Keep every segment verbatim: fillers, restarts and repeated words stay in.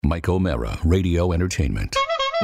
Mike O'Mara, Radio Entertainment.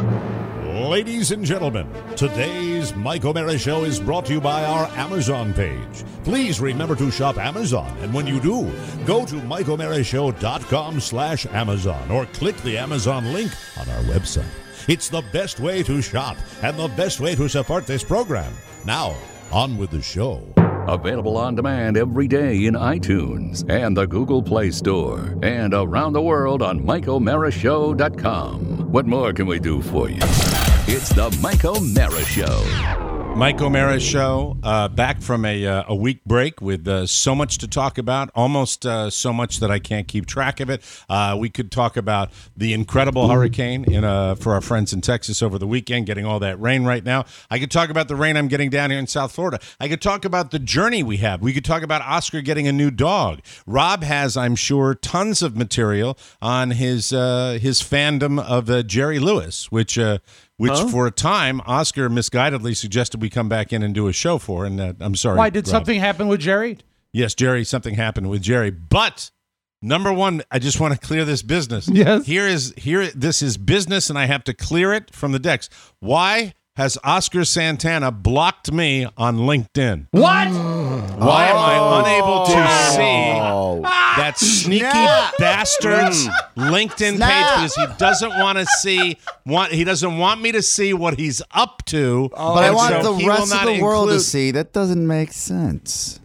Ladies and gentlemen, today's Mike O'Mara Show is brought to you by our Amazon page. Please remember to shop Amazon, and when you do, go to mike o'mara show dot com slash Amazon or click the Amazon link on our website. It's the best way to shop and the best way to support this program. Now, on with the show. Available on demand every day in iTunes and the Google Play Store and around the world on mike o'mara show dot com. What more can we do for you? It's the Mike O'Mara Show. Mike O'Mara Show, uh, back from a uh, a week break with uh, so much to talk about, almost uh, so much that I can't keep track of it. Uh, we could talk about the incredible hurricane in uh, for our friends in Texas over the weekend, getting all that rain right now. I could talk about the rain I'm getting down here in South Florida. I could talk about the journey we have. We could talk about Oscar getting a new dog. Rob has, I'm sure, tons of material on his uh, his fandom of uh, Jerry Lewis, which... Uh, Which, huh? for a time, Oscar misguidedly suggested we come back in and do a show for. And uh, I'm sorry. Why, did Rob. something happen with Jerry? Yes, Jerry, something happened with Jerry. But, number one, I just want to clear this business. Yes. Here is, here. This is business, and I have to clear it from the decks. Why has Oscar Santana blocked me on LinkedIn? What? Why am I unable to see that sneaky Snap. bastard's LinkedIn Snap. page because he doesn't want to see want he doesn't want me to see what he's up to. But I and want so the he will rest of not the world to include- see. That doesn't make sense.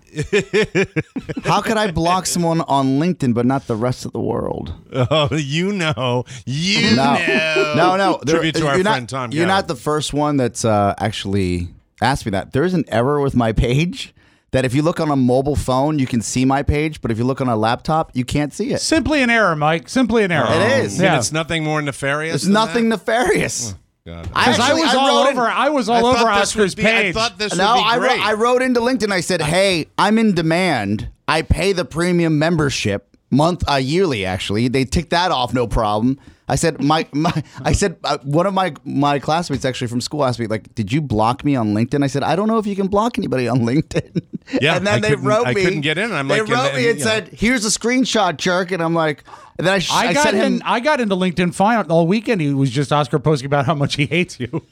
How could I block someone on LinkedIn but not the rest of the world? Oh, you know, you No, know. no, no. There- Tribute to our you're friend not, Tom. You're Gallo. not the first one that's uh, actually asked me that. There's an error with my page that if you look on a mobile phone, you can see my page, but if you look on a laptop, you can't see it. Simply an error, Mike. Simply an error. It is. And Yeah. it's nothing more nefarious. It's than nothing that? nefarious. God. Because I actually- was I all wrote over. in- I was all I over thought this Oscar's would be, I page. thought this No, would be I great. wrote, I wrote into LinkedIn. I said, "Hey, I'm in demand. I pay the premium membership month, uh, yearly. Actually, they ticked that off, no problem." I said, "My, my I said uh, one of my my classmates actually from school asked me, like, did you block me on LinkedIn?" I said, "I don't know if you can block anybody on LinkedIn." Yeah, and then I they couldn't- wrote I me. couldn't get in. I'm they like, wrote and- me and, and you know. said, "Here's a screenshot, jerk," and I'm like, and then I, sh- I, I got sent him. in. I got into LinkedIn fine all weekend. He was just Oscar posting about how much he hates you.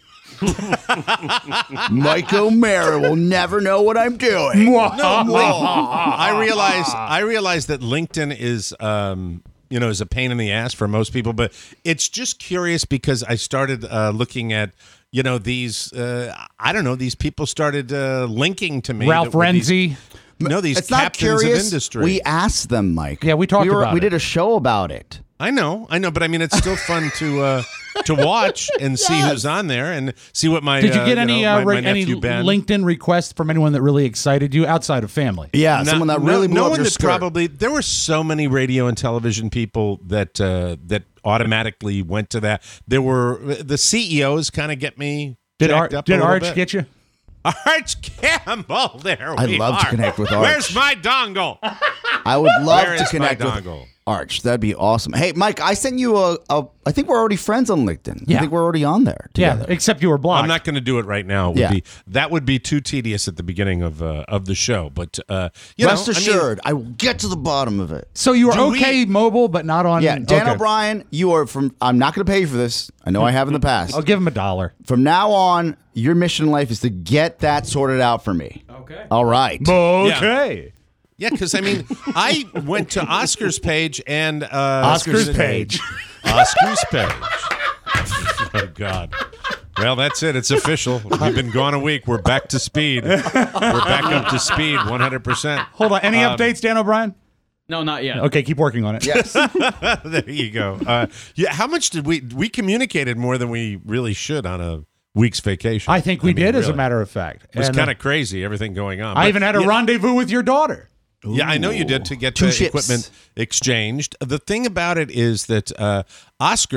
Mike O'Mara will never know what I'm doing. No, I realize I realize that LinkedIn is um, you know is a pain in the ass for most people, but it's just curious because I started uh, looking at you know these uh, I don't know these people started uh, linking to me Ralph that were these- Renzi. no these It's not captains curious. of industry. We asked them, Mike. Yeah, we talked we were, about We it. did a show about it. I know, I know, but I mean it's still fun to uh, to watch and see Yes. who's on there and see what my Did you uh, get any know, uh, my, my re- any nephew Ben. LinkedIn requests from anyone that really excited you outside of family? Yeah, No- someone that no- really blew no up one your that skirt. probably there were so many radio and television people that uh, that automatically went to that. There were the C E Os kind of get me. Did jacked Ar- up a did little Arch bit. get you? Arch Campbell? There I'd we love to are. connect with Arch. Where's my dongle? I would love Where to is my connect with dongle? Arch. That'd be awesome. Hey, Mike, I sent you a. a I think we're already friends on LinkedIn. Yeah. I think we're already on there together. Yeah, except you were blocked. I'm not going to do it right now. It would Yeah. be, that would be too tedious at the beginning of uh, of the show. But uh, you Rest know, I mean, assured, I, will get to the bottom of it. So you were Do we- okay mobile, but not on. Yeah, Dan okay. O'Brien, you are from. I'm not going to pay you for this. I know I have in the past. I'll give him a dollar. From now on, your mission in life is to get that sorted out for me. Okay. All right. Okay. Yeah, because I mean, I went to Oscar's page and uh, Oscar's page. Oscar's page. Oh God. Well, that's it. It's official. We've been gone a week. We're back to speed. We're back up to speed, one hundred percent. Hold on. Any Um, updates, Dan O'Brien? No, not yet. Okay, keep working on it. Yes. There you go. Uh, yeah. How much did we we communicated more than we really should on a week's vacation? I think we mean, did, as a really. matter of fact. It was And, kind uh, of crazy. Everything going on. I But, even had a yeah, rendezvous with your daughter. Yeah, I know you did to get Two the ships. equipment exchanged. The thing about it is that uh, Oscar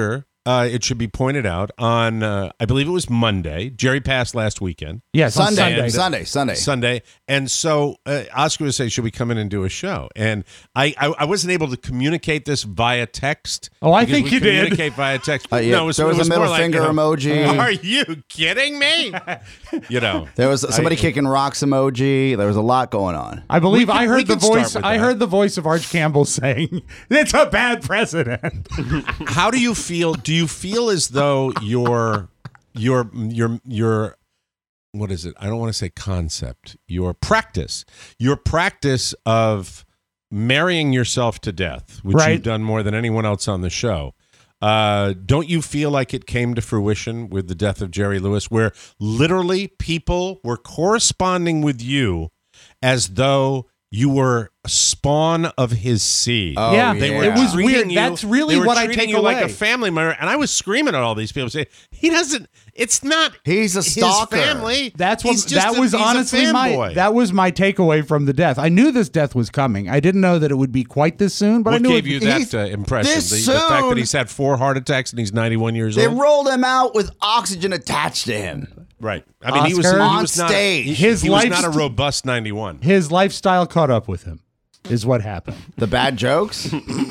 uh, it should be pointed out, on, uh, I believe it was Monday. Jerry passed last weekend. Yes, on Sunday, Sunday. Sunday, Sunday. Sunday. And so uh, Oscar was saying, should we come in and do a show? And I, I, I wasn't able to communicate this via text. Oh, I because think we you did. communicate via text. Uh, yeah, No, it was, there was it was a middle more like, finger you know, emoji. Are you kidding me? You know. There was somebody I- kicking rocks emoji. There was a lot going on. I believe We can- I we heard the can start voice. with I that. heard the voice of Arch Campbell saying, "It's a bad precedent." How do you feel? Do you feel as though your your your your what is it? I don't want to say concept. Your practice, your practice of marrying yourself to death, which Right. you've done more than anyone else on the show. Uh, don't you feel like it came to fruition with the death of Jerry Lewis, where literally people were corresponding with you as though you were a spawn of his seed? Oh, yeah, They were it was treating weird. you- That's really they were what I treating take you away. like a family member, and I was screaming at all these people, saying he doesn't. It's not. He's a his stalker. family. That's what He's just that a- was he's a honestly my fanboy. that was my takeaway from the death. I knew this death was coming. I didn't know that it would be quite this soon, but I What knew gave it, you he's- that uh, impression? this The, the fact that soon- he's had four heart attacks and he's ninety-one years They old. rolled him out with oxygen attached to him. Right. I mean, he was, Oscar? he On was not. stage. He, His he was life's- not a robust ninety-one. his lifestyle caught up with him. Is what happened. The bad jokes?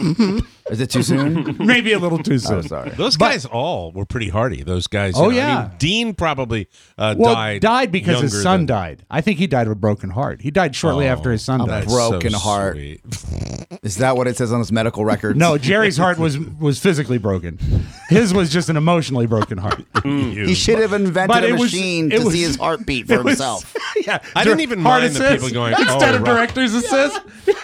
Is it too soon? Maybe a little too soon. Oh, sorry. Those guys all were pretty hardy. Those guys. Oh, you know, I yeah. mean, Dean probably uh, Well, died. died because his younger son than- died. I think he died of a broken heart. He died shortly Oh, after his son died. that's Broken so heart. sweet. Is that what it says on his medical records? No, Jerry's heart was was physically broken. His was just an emotionally broken heart. He should have invented But a it was- machine it to was- see his heart beat for It was- himself. yeah, I didn't even heart mind the assist people going, instead "Oh, of right." director's assist.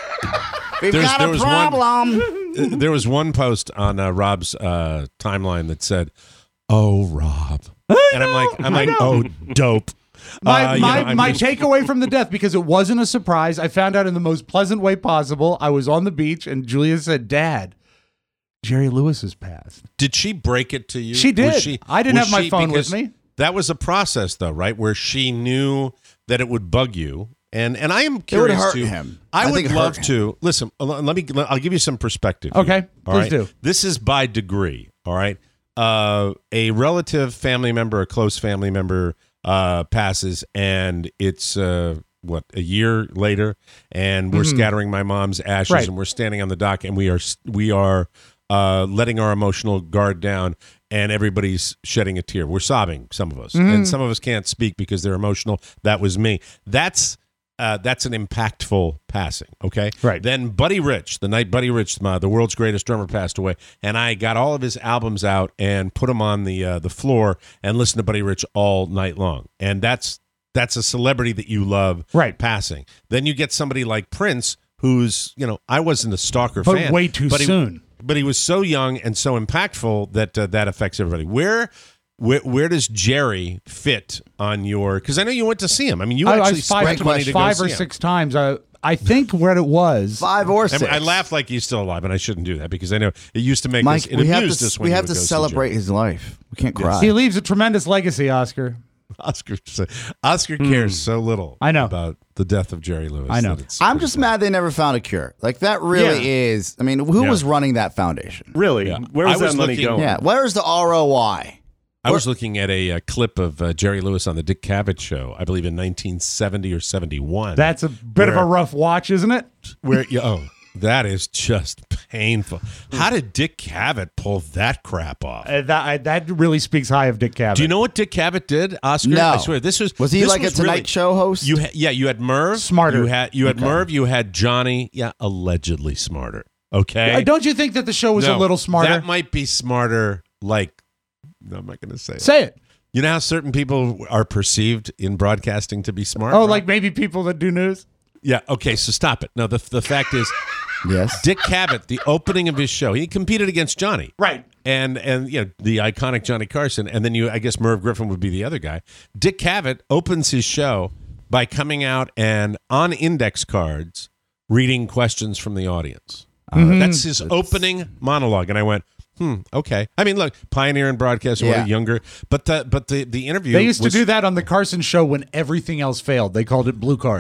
We've There's- got there a was one- problem. There was one post on uh, Rob's uh, timeline that said, "Oh, Rob," and I'm like, I'm I like, know. "Oh, dope." My Uh, you my, know, I'm my just- takeaway from the death, because it wasn't a surprise. I found out in the most pleasant way possible. I was on the beach and Julia said, "Dad, Jerry Lewis has passed." Did she break it to you? She did. Was she, I didn't was have my she- phone with because me. That was a process, though, right? Where she knew that it would bug you, and and I am would curious hurt to. him. I, I would think it hurt love him. to listen. uh, Let me. I'll give you some perspective. here, Okay, all please right? do. This is by degree. All right. Uh, a relative family member, a close family member, uh, passes, and it's uh, what a year later, and we're scattering my mom's ashes, Right. and we're standing on the dock, and we are we are uh, letting our emotional guard down, and everybody's shedding a tear. We're sobbing, some of us, and some of us can't speak because they're emotional. That was me. That's uh, that's an impactful passing. Okay, Right. Then Buddy Rich, the night Buddy Rich, uh, the world's greatest drummer, passed away, and I got all of his albums out and put them on the uh, the floor and listened to Buddy Rich all night long. And that's that's a celebrity that you love, Right. Passing. Then you get somebody like Prince, who's, you know, I wasn't a stalker But fan, way too but he- soon. but he was so young and so impactful that uh, that affects everybody. Where, where where does Jerry fit on your? Because I know you went to see him. I mean, you I, I actually was five, spent money to go five see or him. six times. I I think where it was. Five or I, six. mean, I laugh like he's still alive, and I shouldn't do that because I know it used to make Mike, us. It we have amused to, us when we you have would to go see celebrate Jerry. his life. We can't cry. He leaves a tremendous legacy, Oscar. Oscar. Oscar cares so little. I know. about the death of Jerry Lewis. I know. that it's I'm just mad they never found a cure. Like, that really Yeah. is. I mean, who Yeah. was running that foundation? Really? Yeah. Where I was was that money looking- going? Yeah. Where's the R O I? I was looking at a, uh clip of uh, Jerry Lewis on the Dick Cavett show, I believe in nineteen seventy or seventy-one. That's a bit of a Where- rough watch, isn't it? where yeah, oh, that is just painful. How did Dick Cavett pull that crap off? Uh, that I, that really speaks high of Dick Cavett. Do you know what Dick Cavett did, Oscar? No. I swear, this was Was he this like a Tonight really- Show host? You ha- yeah, you had Merv, Smarter. You had you had Merv, you had Johnny, yeah, allegedly smarter. Okay, Uh, Don't you think that the show was a No, little smarter? That might be smarter. Like, no, I'm not going to say. it. Say it. You know how certain people are perceived in broadcasting to be smart? Oh, right? like maybe people that do news. yeah. Okay, so stop it. No, the the fact is, yes. Dick Cavett, the opening of his show, he competed against Johnny. Right. And and you know the iconic Johnny Carson, and then you I guess Merv Griffin would be the other guy. Dick Cavett opens his show by coming out and on index cards reading questions from the audience. Uh, that's his opening monologue, and I went, hmm, okay. I mean, look, pioneer in broadcast, Yeah. younger, but the but the the interview They used was, to do that on the Carson show when everything else failed. They called it blue cards.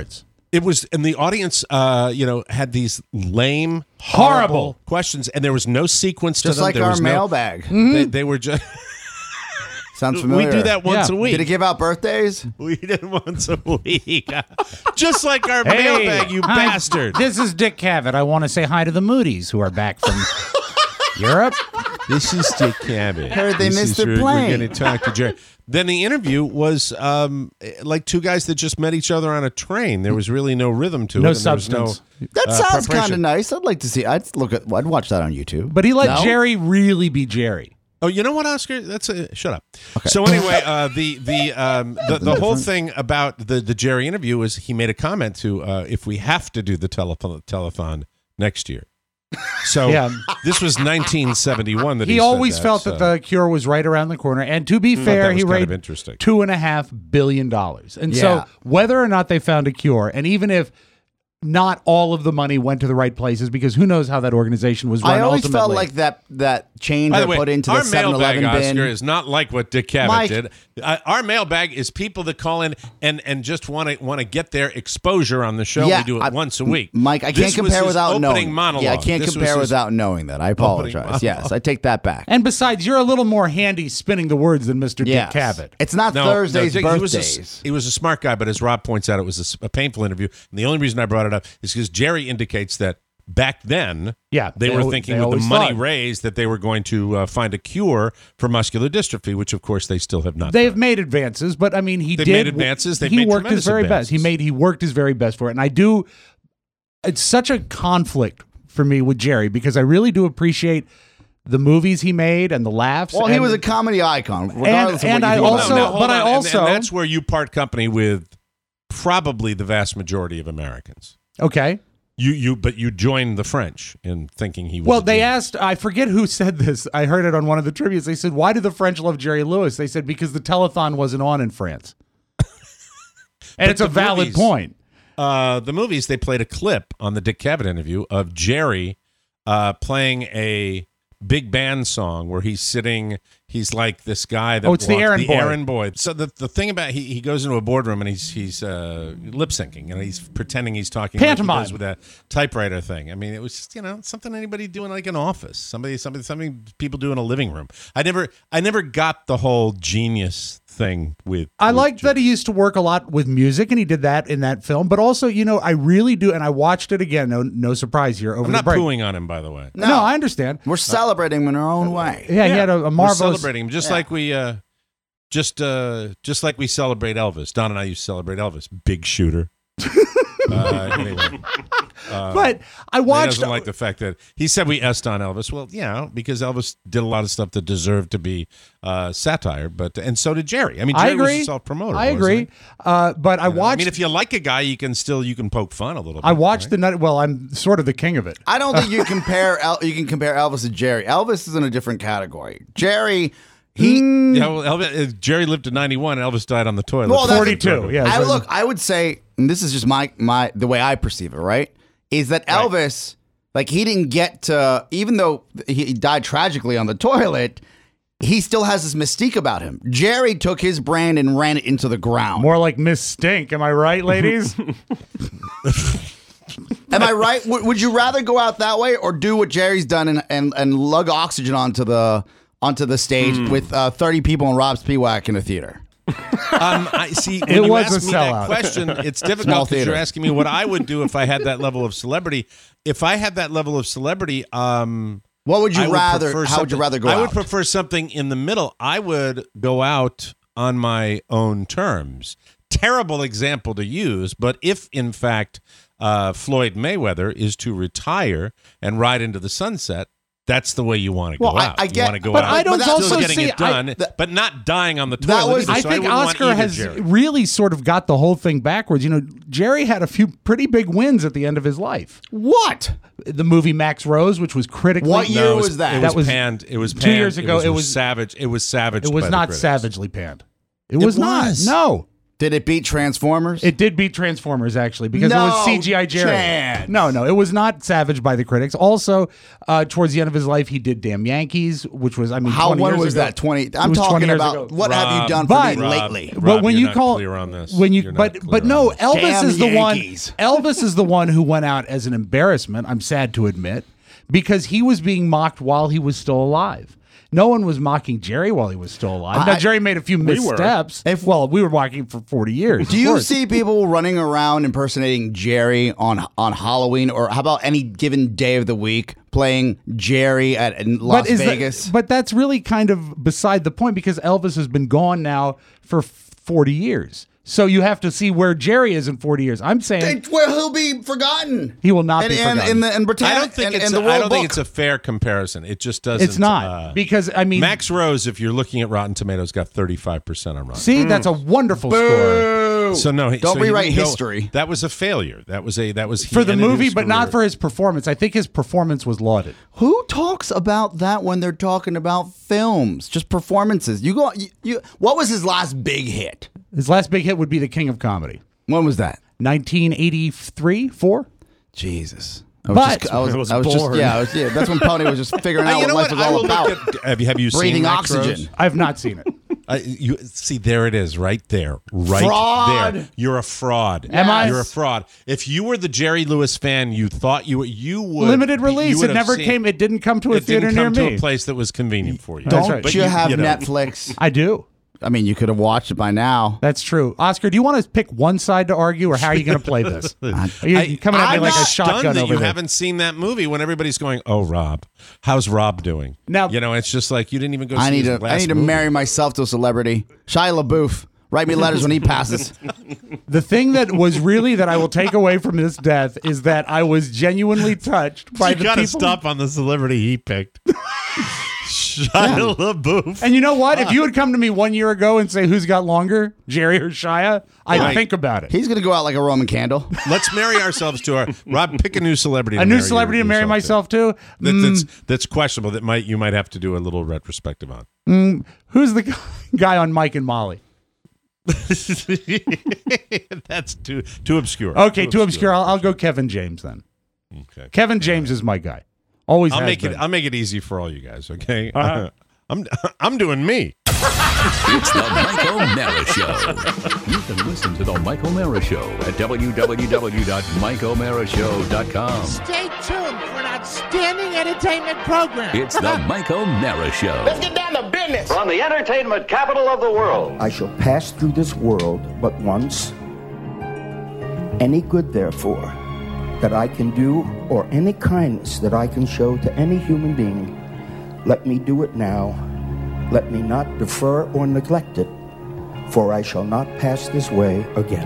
It was, and the audience, uh, you know, had these lame, Horrible. horrible questions, and there was no sequence to Just them. like there our was no- mailbag. They, they were just. Sounds familiar. We do that once Yeah. a week. Did it give out birthdays? We did it once a week. Just like our Hey, mailbag, you hi, bastard. This is Dick Cavett. I want to say hi to the Moodies who are back from Europe. This is Dick Cavett. Heard they This missed is- their we're- plane. We're going to talk to Jerry. Then the interview was um, like two guys that just met each other on a train. There was really no rhythm to No it. and there was substance. That uh, sounds kind of preparation. nice. I'd like to see. I'd look at. I'd watch that on YouTube. But he let No? Jerry really be Jerry. Oh, you know what, Oscar? That's a shut up. So anyway, uh, the the um, the, the whole thing about the the Jerry interview was he made a comment to uh, if we have to do the telethon telethon next year. So Yeah. this was nineteen seventy-one that he, He said always that, felt so. that the cure was right around the corner. And to be thought fair, that was he kind of raised interesting. two and a half billion dollars. And Yeah. so whether or not they found a cure, and even if not all of the money went to the right places, because who knows how that organization was run I always ultimately. felt like that that change By I the way, put into our the seven mailbag, eleven Oscar, bin. is not like what Dick Cavett Mike. did. Uh, our mailbag is people that call in and, and just want to want to get their exposure on the show. Yeah, we do it I- once a week. Mike, I can't This was compare his without opening knowing. monologue. Yeah, I can't This was compare his- without knowing that. I apologize. monologue. Yes, I take that back. and besides, you're a little more handy spinning the words than Mister Yes. Dick Cavett. It's not No, Thursday's no, Dick- he was, birthdays. a, he was a smart guy, but as Rob points out, it was a s- a, painful interview. And the only reason I brought it up is because Jerry indicates that back then, Yeah, they, they were al- thinking they with the always money thought. raised that they were going to uh, find a cure for muscular dystrophy, which of course they still have not. They've done. made advances, but I mean, he They've did made advances. They've he made worked his tremendous very best. He advances. made he worked his very best for it, and I do. It's such a conflict for me with Jerry because I really do appreciate the movies he made and the laughs. Well, he and- was a comedy icon, regardless and of what I you think also- about him. hold but I on. And- also- and that's where you part company with probably the vast majority of Americans. okay. You you but you joined the French in thinking he was. Well, a they genius. asked. I forget who said this. I heard it on one of the tributes. They said, "Why do the French love Jerry Lewis?" They said because the telethon wasn't on in France, and it's a the valid movies- point. uh, the movies, they played a clip on the Dick Cavett interview of Jerry uh, playing a big band song where he's sitting. He's like this guy that Oh, it's the walks- errand boy. errand boy. So the the thing about he he goes into a boardroom and he's he's uh, lip syncing and he's pretending he's talking Pantomime. like he does with a typewriter thing. I mean, it was just, you know, something anybody do in like an office. Somebody somebody something people do in a living room. I never I never got the whole genius thing with. I with like Jerry. that he used to work a lot with music, and he did that in that film. But also, you know, I really do, and I watched it again. No, no surprise here over I'm the not break. pooing on him, by the way. No, I understand. We're celebrating him in our own way. Yeah, he had a, a We're marvelous. celebrating him just like we uh just uh just like we celebrate Elvis. Don and I used to celebrate Elvis. Big shooter. uh, anyway, But I he watched. doesn't like the fact that he said we est on Elvis. Well, yeah, because Elvis did a lot of stuff that deserved to be uh, satire, but and so did Jerry. I mean, Jerry I agree. was a self-promoter. I wasn't agree. he? Uh, but I I watched. mean, if you like a guy, you can still you can poke fun a little bit. I watched right? the night. Well, I'm sort of the king of it. I don't think you compare El- you can compare Elvis to Jerry. Elvis is in a different category. Jerry, he Yeah, well, Elvis, uh, Jerry lived to ninety-one. Elvis died on the toilet. Well, that's- forty-two. Yeah. I so- look. I would say, and this is just my my the way I perceive it. Right, is that Elvis? Like he didn't get to, even though he died tragically on the toilet, he still has this mystique about him. Jerry took his brand and ran it into the ground. More like Miss Stink. Am I right, ladies? Am I right? W- would you rather go out that way or do what Jerry's done and and, and lug oxygen onto the onto the stage Hmm. with uh, thirty people in Rob Spiewak in a theater? Um, I see. When It you was ask a me sellout. that question, it's Small difficult because theater. you're asking me what I would do if I had that level of celebrity. If I had that level of celebrity, um, What would you I would rather? prefer How would you something- rather go I out? would prefer something in the middle. I would go out on my own terms. Terrible example to use, but if in fact uh, Floyd Mayweather is to retire and ride into the sunset, that's the way you want to go Well, I- out. I you get- want to go but out, I don't still also getting see- it done, I- that- but not dying on the that toilet. was- either, I so think wouldn't want Oscar either, has Jerry. really sort of got the whole thing backwards. You know, Jerry had a few pretty big wins at the end of his life. what? The movie Max Rose, which was critically. What year No, it was that? It That was, was panned. It was two panned. years ago, It was, it was- savage. It was savage. It was by the not critics. savagely panned. It was not. was. No. Did it beat Transformers? It did beat Transformers, actually, because No it was C G I Jerry. chance. No, no, it was not savaged by the critics. Also, uh, towards the end of his life, he did Damn Yankees, which was, I mean, How twenty when years was ago. that? twenty. It I'm was twenty talking years about ago. what have you Rob, done for But- me Rob, lately? Rob, But when you're you not call clear on this. when you You're not but clear but on no, this. Elvis Damn is the Yankees. one. Elvis is the one who went out as an embarrassment. I'm sad to admit, because he was being mocked while he was still alive. No one was mocking Jerry while he was still alive. Now I- Jerry made a few were. missteps. If well, we were mocking for forty years. Do of you course. see people running around impersonating Jerry on on Halloween, or how about any given day of the week playing Jerry at in Las but is that- Vegas? but that's really kind of beside the point, because Elvis has been gone now for forty years. So you have to see where Jerry is in forty years. I'm saying It- well, he'll be forgotten. He will not and, be and, forgotten. In the in Britannia, I don't think and, it's. and a- the World I don't think Book. it's a fair comparison. It just doesn't. it's not uh, because I mean Max Rose, if you're looking at Rotten Tomatoes, got thirty-five percent on Rotten. see, that's a wonderful score So no, he- Don't so he rewrite didn't go- history. That was a failure. That was a that was he for the ended movie, his but not career. for his performance. I think his performance was lauded. Who talks about that when they're talking about films? Just performances. You go. You, you. What was his last big hit? His last big hit would be The King of Comedy, When was that? nineteen eighty-three, four. Jesus. I was But- just, I was, It was I was just, boring. yeah, I was, yeah, that's when Pony was just figuring Uh, out you know what life what? was I all will about. look at. Have you have you Breathing seen Max oxygen. Rose? I have not seen it. Uh, you see, there it is, right there, right Fraud. there. You're a fraud. Am I? You're a fraud. If you were the Jerry Lewis fan, you thought you were, you would Limited you release. would It have never seen- came. It didn't come to a It theater didn't come near to me. a place that was convenient for you. That's Don't right. But you, have you know. Netflix? I do. I mean, you could have watched it by now. That's true. Oscar, do you want to pick one side to argue, or how are you going to play this? Are you I- coming at me I'm like a stunned shotgun that over you there? haven't seen that movie when everybody's going, "Oh, Rob, how's Rob doing?" Now- you know, it's just like you didn't even go. I see need his to. last I need to movie. marry myself to a celebrity. Shia LaBeouf. Write me letters when he passes. The thing that was really that I will take away from this death is that I was genuinely touched by You the gotta people. stop on the celebrity he picked. Shia LaBeouf. And you know what? If you had come to me one year ago and say who's got longer, Jerry or Shia, I'd Right. think about it. He's gonna go out like a Roman candle. Let's marry ourselves to our Rob. Pick a new celebrity. A to new marry celebrity to marry yourself myself to. That, Mm, that's that's questionable. That might you might have to do a little retrospective on. who's the guy on Mike and Molly? That's too too obscure. Okay, too obscure. I'll, I'll go Kevin James then. Okay. Kevin James is my guy. Always I'll has make been. it. I'll make it easy for all you guys. Okay. Uh-huh. I'm I'm doing me. It's the Mike O'Mara Show. You can listen to the Mike O'Mara Show at w w w dot mike o'mara show dot com. Stay tuned for an outstanding entertainment program. It's the Mike O'Mara Show. Let's get down to business. From the entertainment capital of the world. I shall pass through this world but once. Any good, therefore, that I can do, or any kindness that I can show to any human being, let me do it now. Let me not defer or neglect it, for I shall not pass this way again.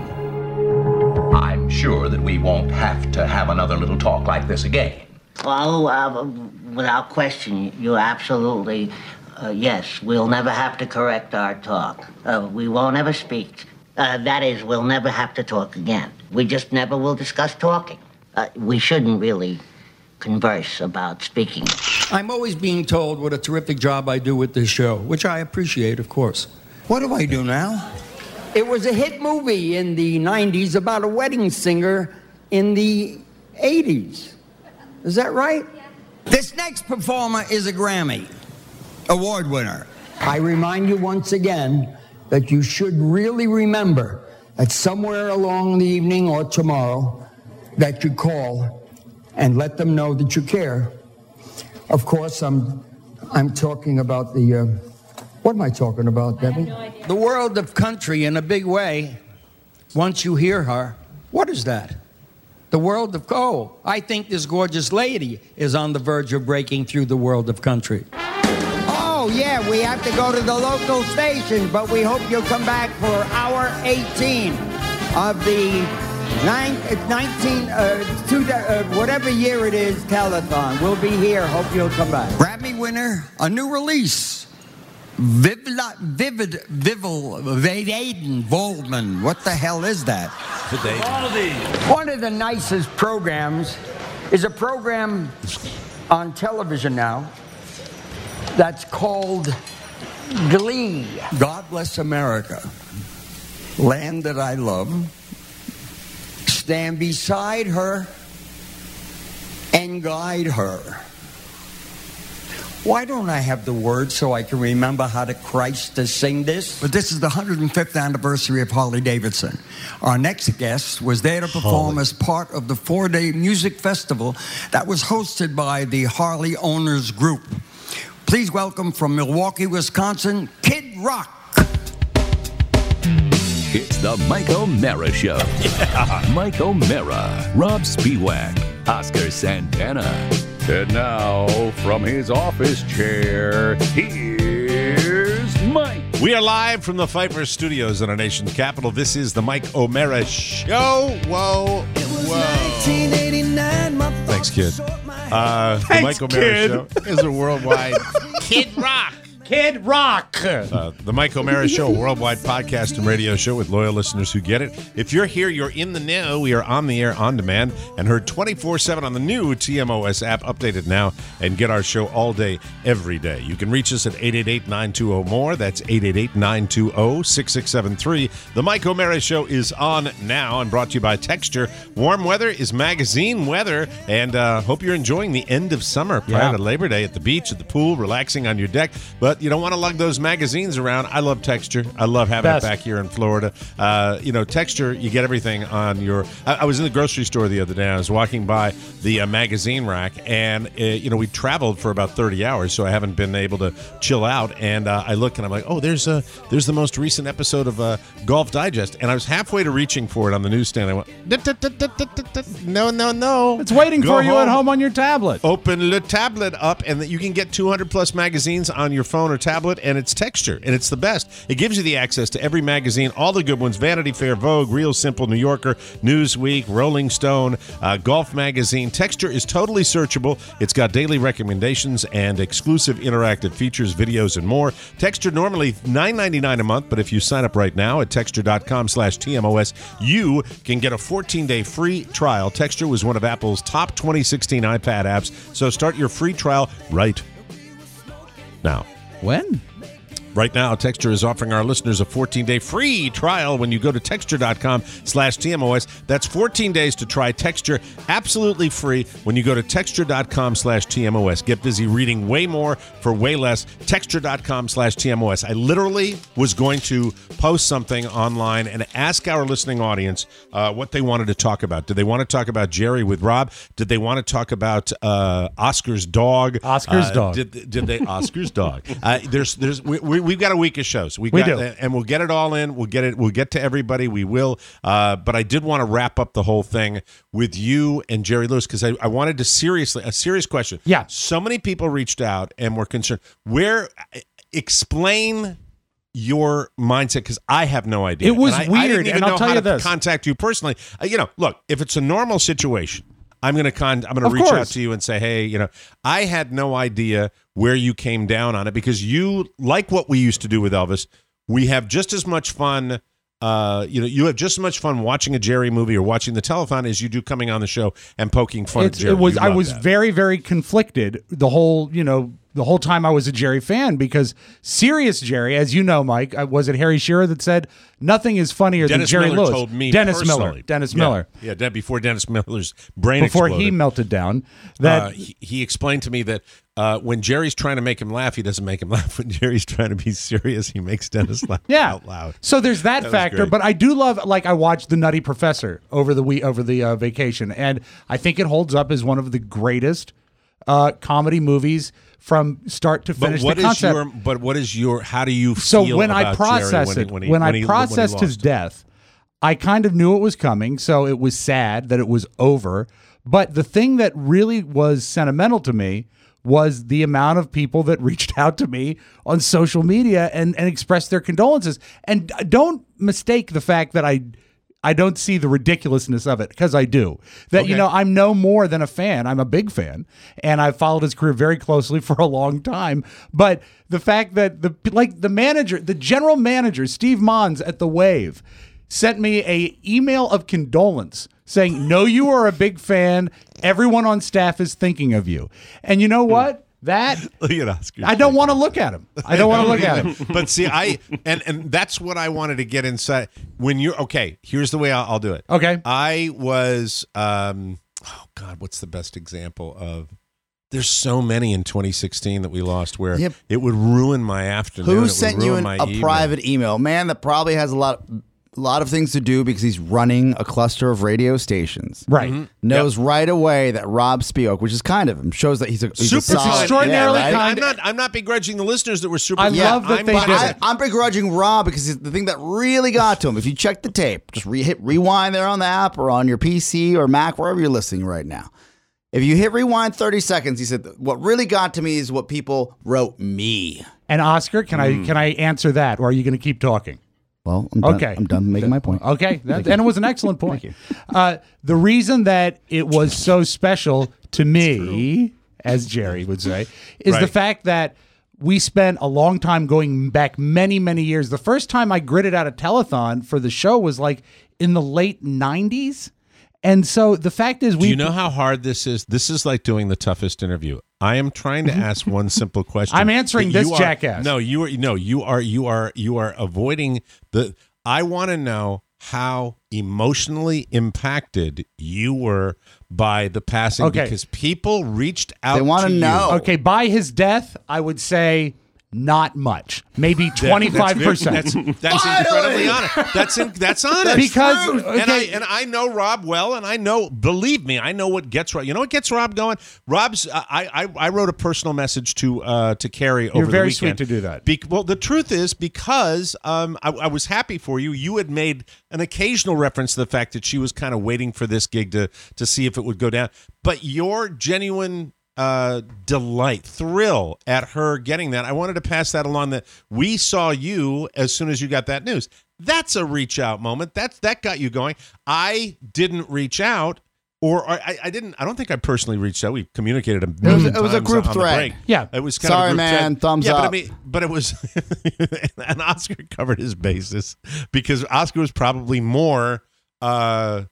I'm sure that we won't have to have another little talk like this again. Well, uh, without question, you're absolutely, uh, yes, we'll never have to correct our talk. Uh, we won't ever speak. Uh, that is, we'll never have to talk again. We just never will discuss talking. Uh, we shouldn't really converse about speaking. I'm always being told what a terrific job I do with this show, which I appreciate, of course. What do I do now? It was a hit movie in the nineties about a wedding singer in the eighties. Is that right? This next performer is a Grammy Award winner. I remind you once again that you should really remember that somewhere along the evening or tomorrow that you call and let them know that you care. Of course, I'm, I'm talking about the, uh, what am I talking about, Debbie? The world of country in a big way. Once you hear her, what is that? The world of, oh, I think this gorgeous lady is on the verge of breaking through the world of country. Oh, yeah, we have to go to the local station, but we hope you'll come back for hour eighteen of the nine, nineteen, uh, two, uh, whatever year it is, telethon. We'll be here. Hope you'll come back. Grammy winner, a new release. Vivid, vivid, vivid, Vaden Voldman. What the hell is that? One of the nicest programs is a program on television now that's called Glee. God bless America. land that I love, stand beside her, and guide her. Why don't I have the words so I can remember how to Christ to sing this? But this is the one hundred fifth anniversary of Harley Davidson. Our next guest was there to perform as part of the four-day music festival that was hosted by the Harley Owners Group. Please welcome from Milwaukee, Wisconsin, Kid Rock. It's the Mike O'Mara Show. Yeah. Mike O'Mara, Rob Spiewak, Oscar Santana. And now, from his office chair, here's Mike. We are live from the Pfeiffer Studios in our nation's capital. This is the Mike O'Mara Show. Whoa, whoa. Thanks, kid. Uh, the Thanks, Mike O'Mara kid. Show is a worldwide Kid Rock. Kid Rock. Uh, the Mike O'Mara Show, a worldwide podcast and radio show with loyal listeners who get it. If you're here, you're in the know. We are on the air, on demand, and heard twenty-four seven on the new T M O S app. Updated now and get our show all day, every day. You can reach us at eight eight eight, nine two zero, more. That's eight eight eight, nine two zero, six six seven three. The Mike O'Mara Show is on now and brought to you by Texture. Warm weather is magazine weather, and uh, hope you're enjoying the end of summer prior Yeah. to Labor Day at the beach, at the pool, relaxing on your deck. But you don't want to lug those magazines around. I love Texture. I love having Best. it back here in Florida. Uh, you know, Texture, you get everything on your... I, I was in the grocery store the other day. I was walking by the uh, magazine rack, and, uh, you know, we traveled for about thirty hours, so I haven't been able to chill out. And uh, I look, and I'm like, oh, there's uh, there's the most recent episode of uh, Golf Digest. And I was halfway to reaching for it on the newsstand. I went, no, no, no. It's waiting Go for you at home on your tablet. Open the tablet up, and you can get two hundred plus magazines on your phone or tablet, and it's Texture, and it's the best. It gives you the access to every magazine, all the good ones: Vanity Fair, Vogue, Real Simple, New Yorker, Newsweek, Rolling Stone, uh, Golf Magazine. Texture is totally searchable. It's got daily recommendations and exclusive interactive features, videos, and more. Texture normally nine ninety-nine a month, but if you sign up right now at texture.com slash TMOS, you can get a fourteen day free trial. Texture was one of Apple's top twenty sixteen iPad apps, so start your free trial right now. When? Right now, Texture is offering our listeners a fourteen day free trial when you go to texture.com slash TMOS. That's fourteen days to try Texture absolutely free when you go to texture.com slash TMOS. Get busy reading way more for way less. Texture.com slash TMOS. I literally was going to post something online and ask our listening audience uh, what they wanted to talk about. Did they want to talk about Jerry with Rob? Did they want to talk about uh, Oscar's dog? Oscar's Uh, dog. Did, did they? Oscar's dog. Uh, there's, there's, we, we, we've got a week of shows. We, We got, do. and we'll get it all in. We'll get it. We'll get to everybody. We will. Uh, but I did want to wrap up the whole thing with you and Jerry Lewis because I, I wanted to seriously a serious question. Yeah. So many people reached out and were concerned. Where explain your mindset, because I have no idea. It was and I, weird, I didn't even and I'll know tell how you to this. contact you personally. Uh, you know, look, if it's a normal situation, I'm going to con. I'm going to Of reach out course. to you and say, hey, you know, I had no idea where you came down on it because you, like what we used to do with Elvis, we have just as much fun. Uh, you know, you have just as much fun watching a Jerry movie or watching the telethon as you do coming on the show and poking fun It's, at Jerry. it was You I love was that. very very conflicted the whole you know the whole time I was a Jerry fan because serious Jerry, as you know, Mike, uh, was it Harry Shearer that said nothing is funnier Dennis than Jerry Miller Lewis? told me Dennis personally. Miller, Dennis Yeah. Miller, yeah, De- before Dennis Miller's brain before exploded. he melted down. That uh, he, he explained to me that uh, when Jerry's trying to make him laugh, he doesn't make him laugh. When Jerry's trying to be serious, he makes Dennis laugh yeah. out loud. So there's that, That was factor, great. but I do love like I watched The Nutty Professor over the week over the uh, vacation, and I think it holds up as one of the greatest uh, comedy movies from start to But finish. what the is concept. your? But what is your? How do you So feel when I about processed Jerry it, when, he, when, when, he, I when he processed his lost? death, I kind of knew it was coming. So it was sad that it was over. But the thing that really was sentimental to me was the amount of people that reached out to me on social media and, and expressed their condolences. And don't mistake the fact that I I don't see the ridiculousness of it, because I do. That, Okay. you know, I'm no more than a fan. I'm a big fan, and I've followed his career very closely for a long time. But the fact that the like the manager, the general manager, Steve Mons at the Wave, sent me a email of condolence saying, "No, you are a big fan. Everyone on staff is thinking of you." And you know what? That Look at Oscar. I don't want to look at him. I don't want to look at him. But see, I and and that's what I wanted to get inside. When you're okay, here's the way I'll, I'll do it. Okay. I was, um, oh God, what's the best example of? There's so many in twenty sixteen that we lost where Yep. it would ruin my afternoon. Who it would sent you ruin an, my a evening. private email? Man, that probably has a lot, a lot of things to do because he's running a cluster of radio stations. Right. Mm-hmm. Knows right away that Rob Spielk, which is kind of him, shows that he's a, he's a Super solid, extraordinarily yeah, right? kind. I'm not. I'm not begrudging the listeners that were super. I yeah, love that I'm they behind did I, it. I'm begrudging Rob because it's the thing that really got to him. If you check the tape, just re- hit rewind there on the app or on your P C or Mac, wherever you're listening right now. If you hit rewind thirty seconds, he said, what really got to me is what people wrote me. And Oscar, can Hmm. I can I answer that, or are you going to keep talking? Well, I'm done, Okay. I'm done making my point. Okay, that, and it was an excellent point. Thank you. Uh, the reason that it was so special to me, as Jerry would say, is the Right. fact that we spent a long time going back many, many years. The first time I gridded out a telethon for the show was like in the late nineties. And so the fact is, we Do you know how hard this is? This is like doing the toughest interview. I am trying to ask one simple question. I'm answering But this you are- jackass. No, you are no, you are you are you are avoiding the. I want to know how emotionally impacted you were by the passing Okay. because people reached out. They wanna to you. know. Okay, by his death, I would say not much, maybe twenty-five percent. That's, that's incredibly honest. That's in, that's honest. Because- and I okay. and I know Rob well, and I know, believe me, I know what gets Rob. You know what gets Rob going? Rob's. I I, I wrote a personal message to uh, to Carrie over You're the very weekend. sweet to do that. Be, well, the truth is because um, I, I was happy for you. You had made an occasional reference to the fact that she was kind of waiting for this gig to to see if it would go down, but your genuine uh delight, thrill at her getting that, I wanted to pass that along, that we saw you as soon as you got that news. That's a reach out moment. That's that got you going. I didn't reach out, or, or I, I didn't I don't think I personally reached out. We communicated a million it was a times group on the thread. break. Yeah. It was kind Sorry, of a group man. thread. Thumbs yeah, up. but I mean, but it was and Oscar covered his bases because Oscar was probably more uh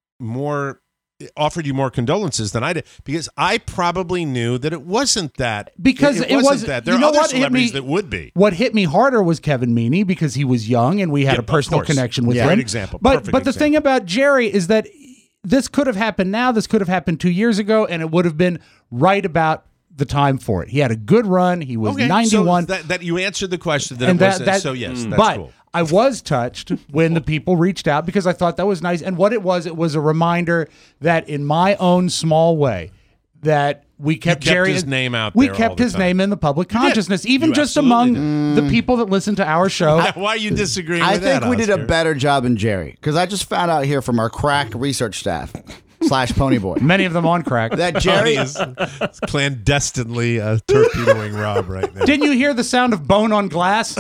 more offered you more condolences than I did, because I probably knew that it wasn't that Because it, it wasn't was- that. There you are know other what hit celebrities me- that would be. What hit me harder was Kevin Meaney because he was young and we had Yeah, a personal of course. connection with Yeah. him. Great example. But Perfect but the example. thing about Jerry is that this could have happened now. This could have happened two years ago, and it would have been right about the time for it. He had a good run. He was Okay, ninety-one. so that, that you answered the question that and it was that, that, so yes, that's but cool. I was touched when the people reached out because I thought that was nice. And what it was, it was a reminder that in my own small way, that we kept, kept Jerry his name out We there all kept the his time. name in the public did. consciousness, even You just absolutely among the people that listen to our show. Why are you disagreeing I with think that, we did a Oscar? better job than Jerry because I just found out here from our crack research staff slash Ponyboy Many of them on crack. that Jerry is clandestinely uh, torpedoing Rob right now. Didn't you hear the sound of bone on glass?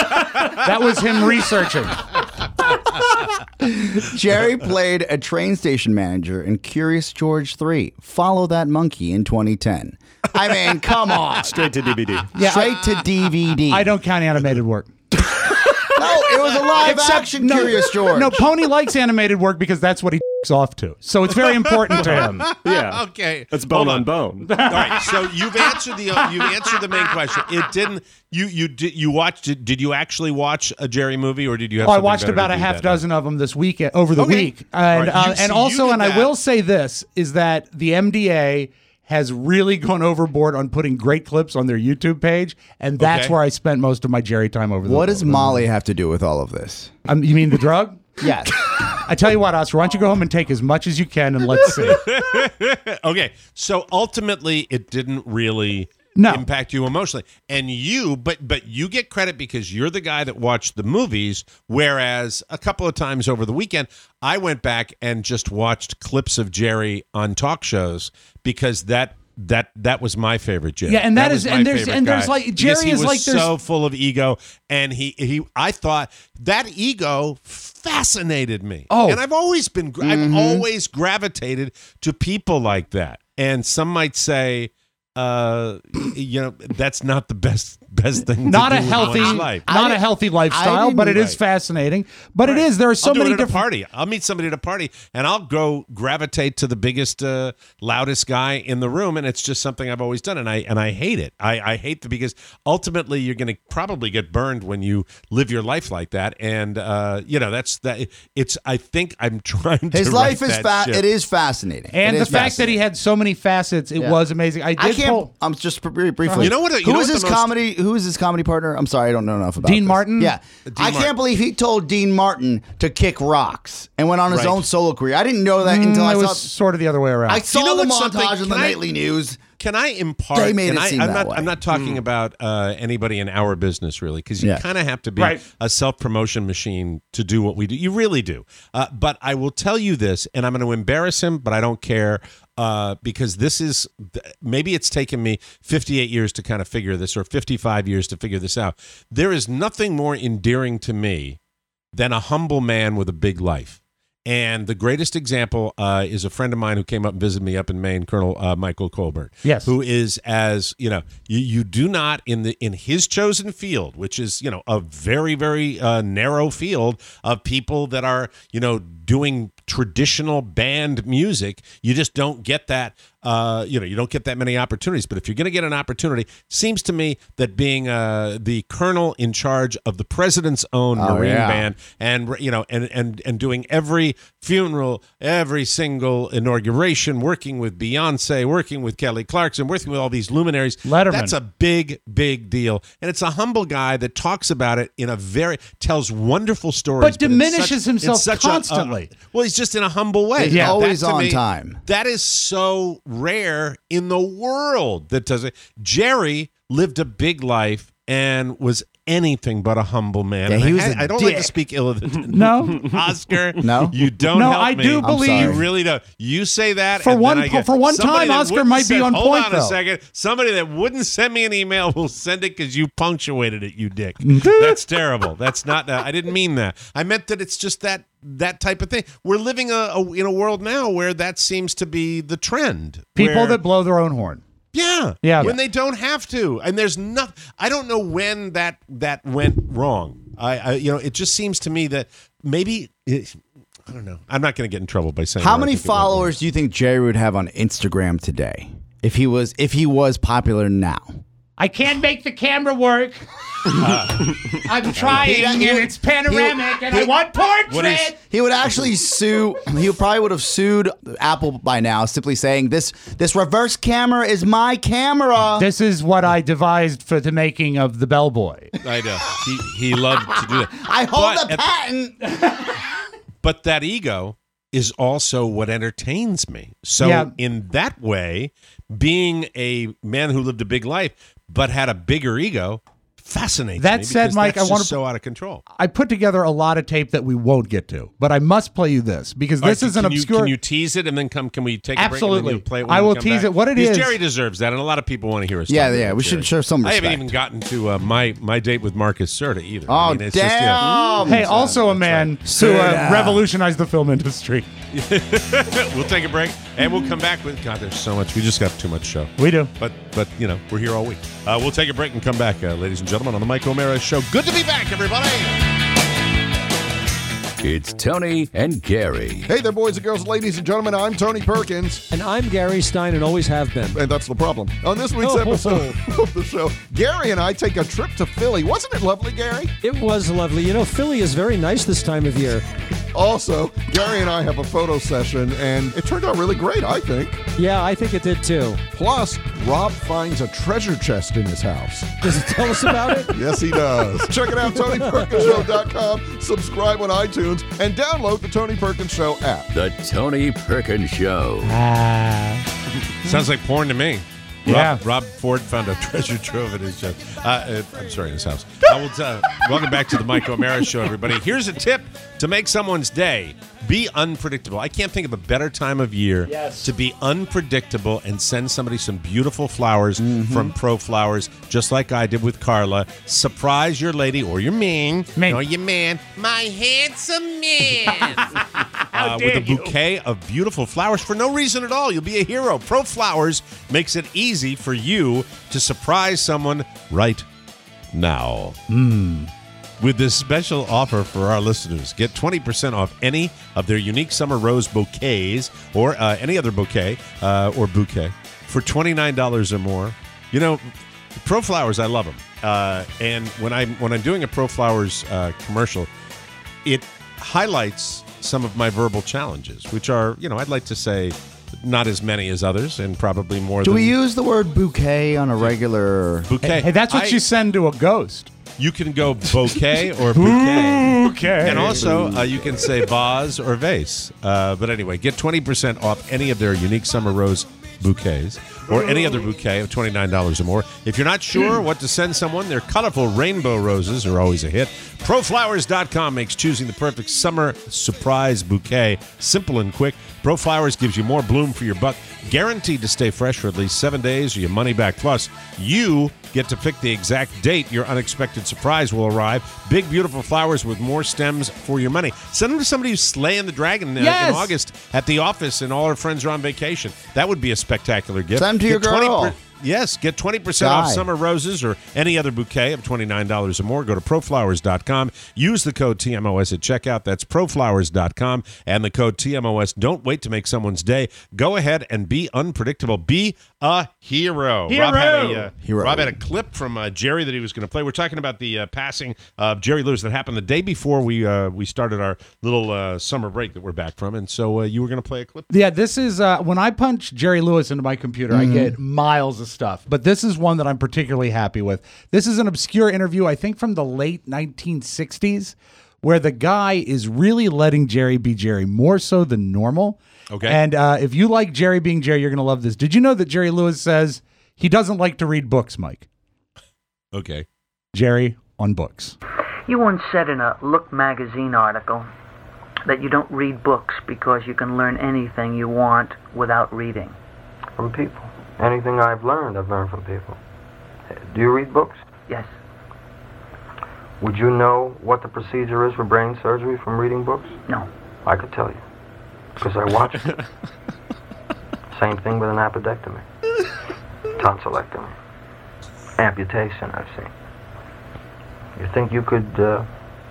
That was him researching. Jerry played a train station manager in Curious George three. Follow That Monkey in twenty ten. I mean, come on. Straight to D V D. Yeah, Straight to D V D. I don't count animated work. No, it was a live Except- action no, Curious George. No, Pony likes animated work because that's what he off to. So it's very important to him. Yeah. Okay, That's bone Hold on bone. All right, so you've answered the uh, you've answered the main question. It didn't. You you did you watched it? Did you actually watch a Jerry movie, or did you have? Oh, I something watched better about to a do half that dozen of them this weekend, over the Okay. week, and All right, you- uh, see, and you also, did and I that. will say this is that the M D A has really gone overboard on putting great clips on their YouTube page, and that's Okay. where I spent most of my Jerry time over the. What does over the- Molly have to do with all of this? Um, you mean the drug? Yes. I tell you what, Oscar, why don't you go home and take as much as you can, and let's see. Okay, so ultimately, it didn't really No. impact you emotionally, and you, but but you get credit because you're the guy that watched the movies. Whereas a couple of times over the weekend, I went back and just watched clips of Jerry on talk shows because that. That that was my favorite Jerry. Yeah, and that was is- my and there's- favorite and there's guy like- because Jerry he is was like there's- so full of ego, and he he I thought that ego fascinated me. Oh. and I've always been I've always gravitated to people like that. And some might say uh, you know, that's not the best best thing. Not to a do healthy, with one's life. not a healthy lifestyle, but it is fascinating. But it is. There are so I'll do many it at a different party. I'll meet somebody at a party, and I'll go gravitate to the biggest, uh, loudest guy in the room, and it's just something I've always done, and I and I hate it. I, I hate the because ultimately you're going to probably get burned when you live your life like that, and uh, you know that's that. It's. I think I'm trying. His to life right is that fa- ship. it is fascinating, And It the is fact that he had so many facets, it Yeah. was amazing. I did I can't. pull- I'm just very briefly. You know what- you who know is what his the most- comedy? Who is his comedy partner? I'm sorry, I don't know enough about Dean this. Martin? Yeah, Dean I Martin. can't believe he told Dean Martin to kick rocks and went on his Right. own solo career. I didn't know that until Mm, I it saw. was sort of the other way around. I saw You know the what's something- montage on the can I- nightly news. Can I impart? They made can it I, seem I'm that not. way. I'm not talking about uh, anybody in our business really, because you Yeah. kind of have to be Right. a self promotion machine to do what we do. You really do. Uh, but I will tell you this, and I'm going to embarrass him, but I don't care. Uh, because this is maybe it's taken me fifty-eight years to kind of figure this, or fifty-five years to figure this out. There is nothing more endearing to me than a humble man with a big life. And the greatest example uh, is a friend of mine who came up and visited me up in Maine, Colonel uh, Michael Colbert. Yes. Who is, as you know, you, you do not in the in his chosen field, which is you know a very very uh, narrow field of people that are you know doing traditional band music. You just don't get that. Uh, you know, you don't get that many opportunities. But if you're going to get an opportunity, seems to me that being uh, the colonel in charge of the president's own Oh, Marine yeah. band, and you know, and and and doing every funeral, every single inauguration, working with Beyonce, working with Kelly Clarkson, working with all these luminaries. Letterman. That's a big, big deal, and it's a humble guy that talks about it in a very tells wonderful stories, But in diminishes such- in himself such a- constantly. uh, well, he's just in a humble way. He's That always to on me- time. That is so rare in the world that does it. Jerry lived a big life and was anything but a humble man. Yeah, And he I, was had- a I don't like to dick. speak ill of it. No. Oscar. No? You don't No, help I me. do I'm believe- You sorry. really don't. You say that For and one- then I get, for one somebody time, that Oscar wouldn't might be send- on hold point, on a though. second. Somebody that wouldn't send me an email will send it because you punctuated it, you dick. That's terrible. That's not. Uh, I didn't mean that. I meant that it's just that that type of thing. We're living a, a, in a world now where that seems to be the trend. People where- that blow their own horn. yeah, Yeah. when they don't have to, and there's nothing. I don't know when that that went wrong. I, I you know, it just seems to me that maybe it, I don't know. I'm not going to get in trouble by saying How where I many think it went wrong. followers do you think Jerry would have on Instagram today if he was if he was popular now? I can't make the camera work. I'm trying, He- and he- it's panoramic, he- and I he- want What portrait. is- He would actually sue. He probably would have sued Apple by now, simply saying this this reverse camera is my camera. This is what I devised for the making of the Bellboy. I know he he loved to do that. I hold But the at- patent. But that ego is also what entertains me. So Yeah. in that way, being a man who lived a big life but had a bigger ego fascinates That me. said, because Mike, that's I wanna- just so out of control. I put together a lot of tape that we won't get to, but I must play you this because this All right, is an can you- obscure. Can you tease it and then come? Can we take a Absolutely. break? And then you'll play it when I we will come tease back? it. What it Because is- Jerry deserves that, and a lot of people want to hear us. Yeah, talk yeah, about we should Jerry. show some I haven't respect. even gotten to uh, my my date with Marcus Serta either. Oh, I mean, it's just, yeah. damn. Hey, also a man who uh, revolutionized the film industry. We'll take a break and we'll come back with. God, there's so much. We just got too much show. We do. But but you know we're here all week. Uh, we'll take a break and come back, uh, ladies and gentlemen, on the Mike O'Mara Show. Good to be back, everybody. It's Tony and Gary. Hey there, boys and girls, ladies and gentlemen. I'm Tony Perkins. And I'm Gary Stein and always have been. And that's the problem. On this week's Oh. episode of the show, Gary and I take a trip to Philly. Wasn't it lovely, Gary? It was lovely. You know, Philly is very nice this time of year. Also, Gary and I have a photo session, and it turned out really great, I think. Yeah, I think it did too. Plus, Rob finds a treasure chest in his house. Does it tell us about it? Yes, he does. Check it out, Tony Perkins Show dot com. Subscribe on iTunes and download the Tony Perkins Show app. The Tony Perkins Show. Sounds like porn to me. Yeah. Rob, Rob Ford found a treasure trove at his, uh, uh, I'm sorry, his house. I will tell, welcome back to the Mike O'Mara Show, everybody. Here's a tip to make someone's day. Be unpredictable. I can't think of a better time of year Yes. to be unpredictable and send somebody some beautiful flowers from Pro Flowers, just like I did with Carla. Surprise your lady or your man. Me. No, your man. My handsome man. uh, with a bouquet of beautiful flowers for no reason at all. You'll be a hero. Pro Flowers makes it easy for you to surprise someone right now. Mm. With this special offer for our listeners, get twenty percent off any of their unique summer rose bouquets or uh, any other bouquet uh, or bouquet for twenty-nine dollars or more. You know, Pro Flowers, I love them. Uh, and when I'm, when I'm doing a Pro Flowers uh, commercial, it highlights some of my verbal challenges, which are, you know, I'd like to say not as many as others and probably more Do than... we use the word bouquet on a regular... Bouquet. Hey, hey, that's what I- you send to a ghost. You can go bouquet or bouquet. Bouquet. And also, uh, you can say vase or vase. Uh, but anyway, get twenty percent off any of their unique summer rose bouquets or any other bouquet of twenty-nine dollars or more. If you're not sure what to send someone, their colorful rainbow roses are always a hit. Pro Flowers dot com makes choosing the perfect summer surprise bouquet simple and quick. Pro Flowers gives you more bloom for your buck, guaranteed to stay fresh for at least seven days or your money back. Plus, you get to pick the exact date your unexpected surprise will arrive. Big, beautiful flowers with more stems for your money. Send them to somebody who's slaying the dragon uh, Yes. in August at the office and all her friends are on vacation. That would be a spectacular gift. Send them to your Get twenty girl. per- Yes, get twenty percent off Guy. summer roses or any other bouquet of twenty-nine dollars or more. Go to Pro Flowers dot com. Use the code T M O S at checkout. That's Pro Flowers dot com and the code T M O S. Don't wait to make someone's day. Go ahead and be unpredictable. Be a hero. Hero. Rob had a, uh, Hero. Rob had a clip from uh, Jerry that he was going to play. We're talking about the uh, passing of Jerry Lewis that happened the day before we uh, we started our little uh, summer break that we're back from. And so uh, you were going to play a clip? Yeah, this is uh, when I punch Jerry Lewis into my computer, I get miles of stuff. But this is one that I'm particularly happy with. This is an obscure interview, I think from the late nineteen sixties, where the guy is really letting Jerry be Jerry more so than normal. Okay. And uh, if you like Jerry being Jerry, you're going to love this. Did you know that Jerry Lewis says he doesn't like to read books, Mike? Okay. Jerry on books. You once said in a Look magazine article that you don't read books because you can learn anything you want without reading. From people. Anything I've learned, I've learned from people. Do you read books? Yes. Would you know what the procedure is for brain surgery from reading books? No. I could tell you. Because I watched it. Same thing with an appendectomy. Tonsillectomy. Amputation, I've seen. You think you could uh,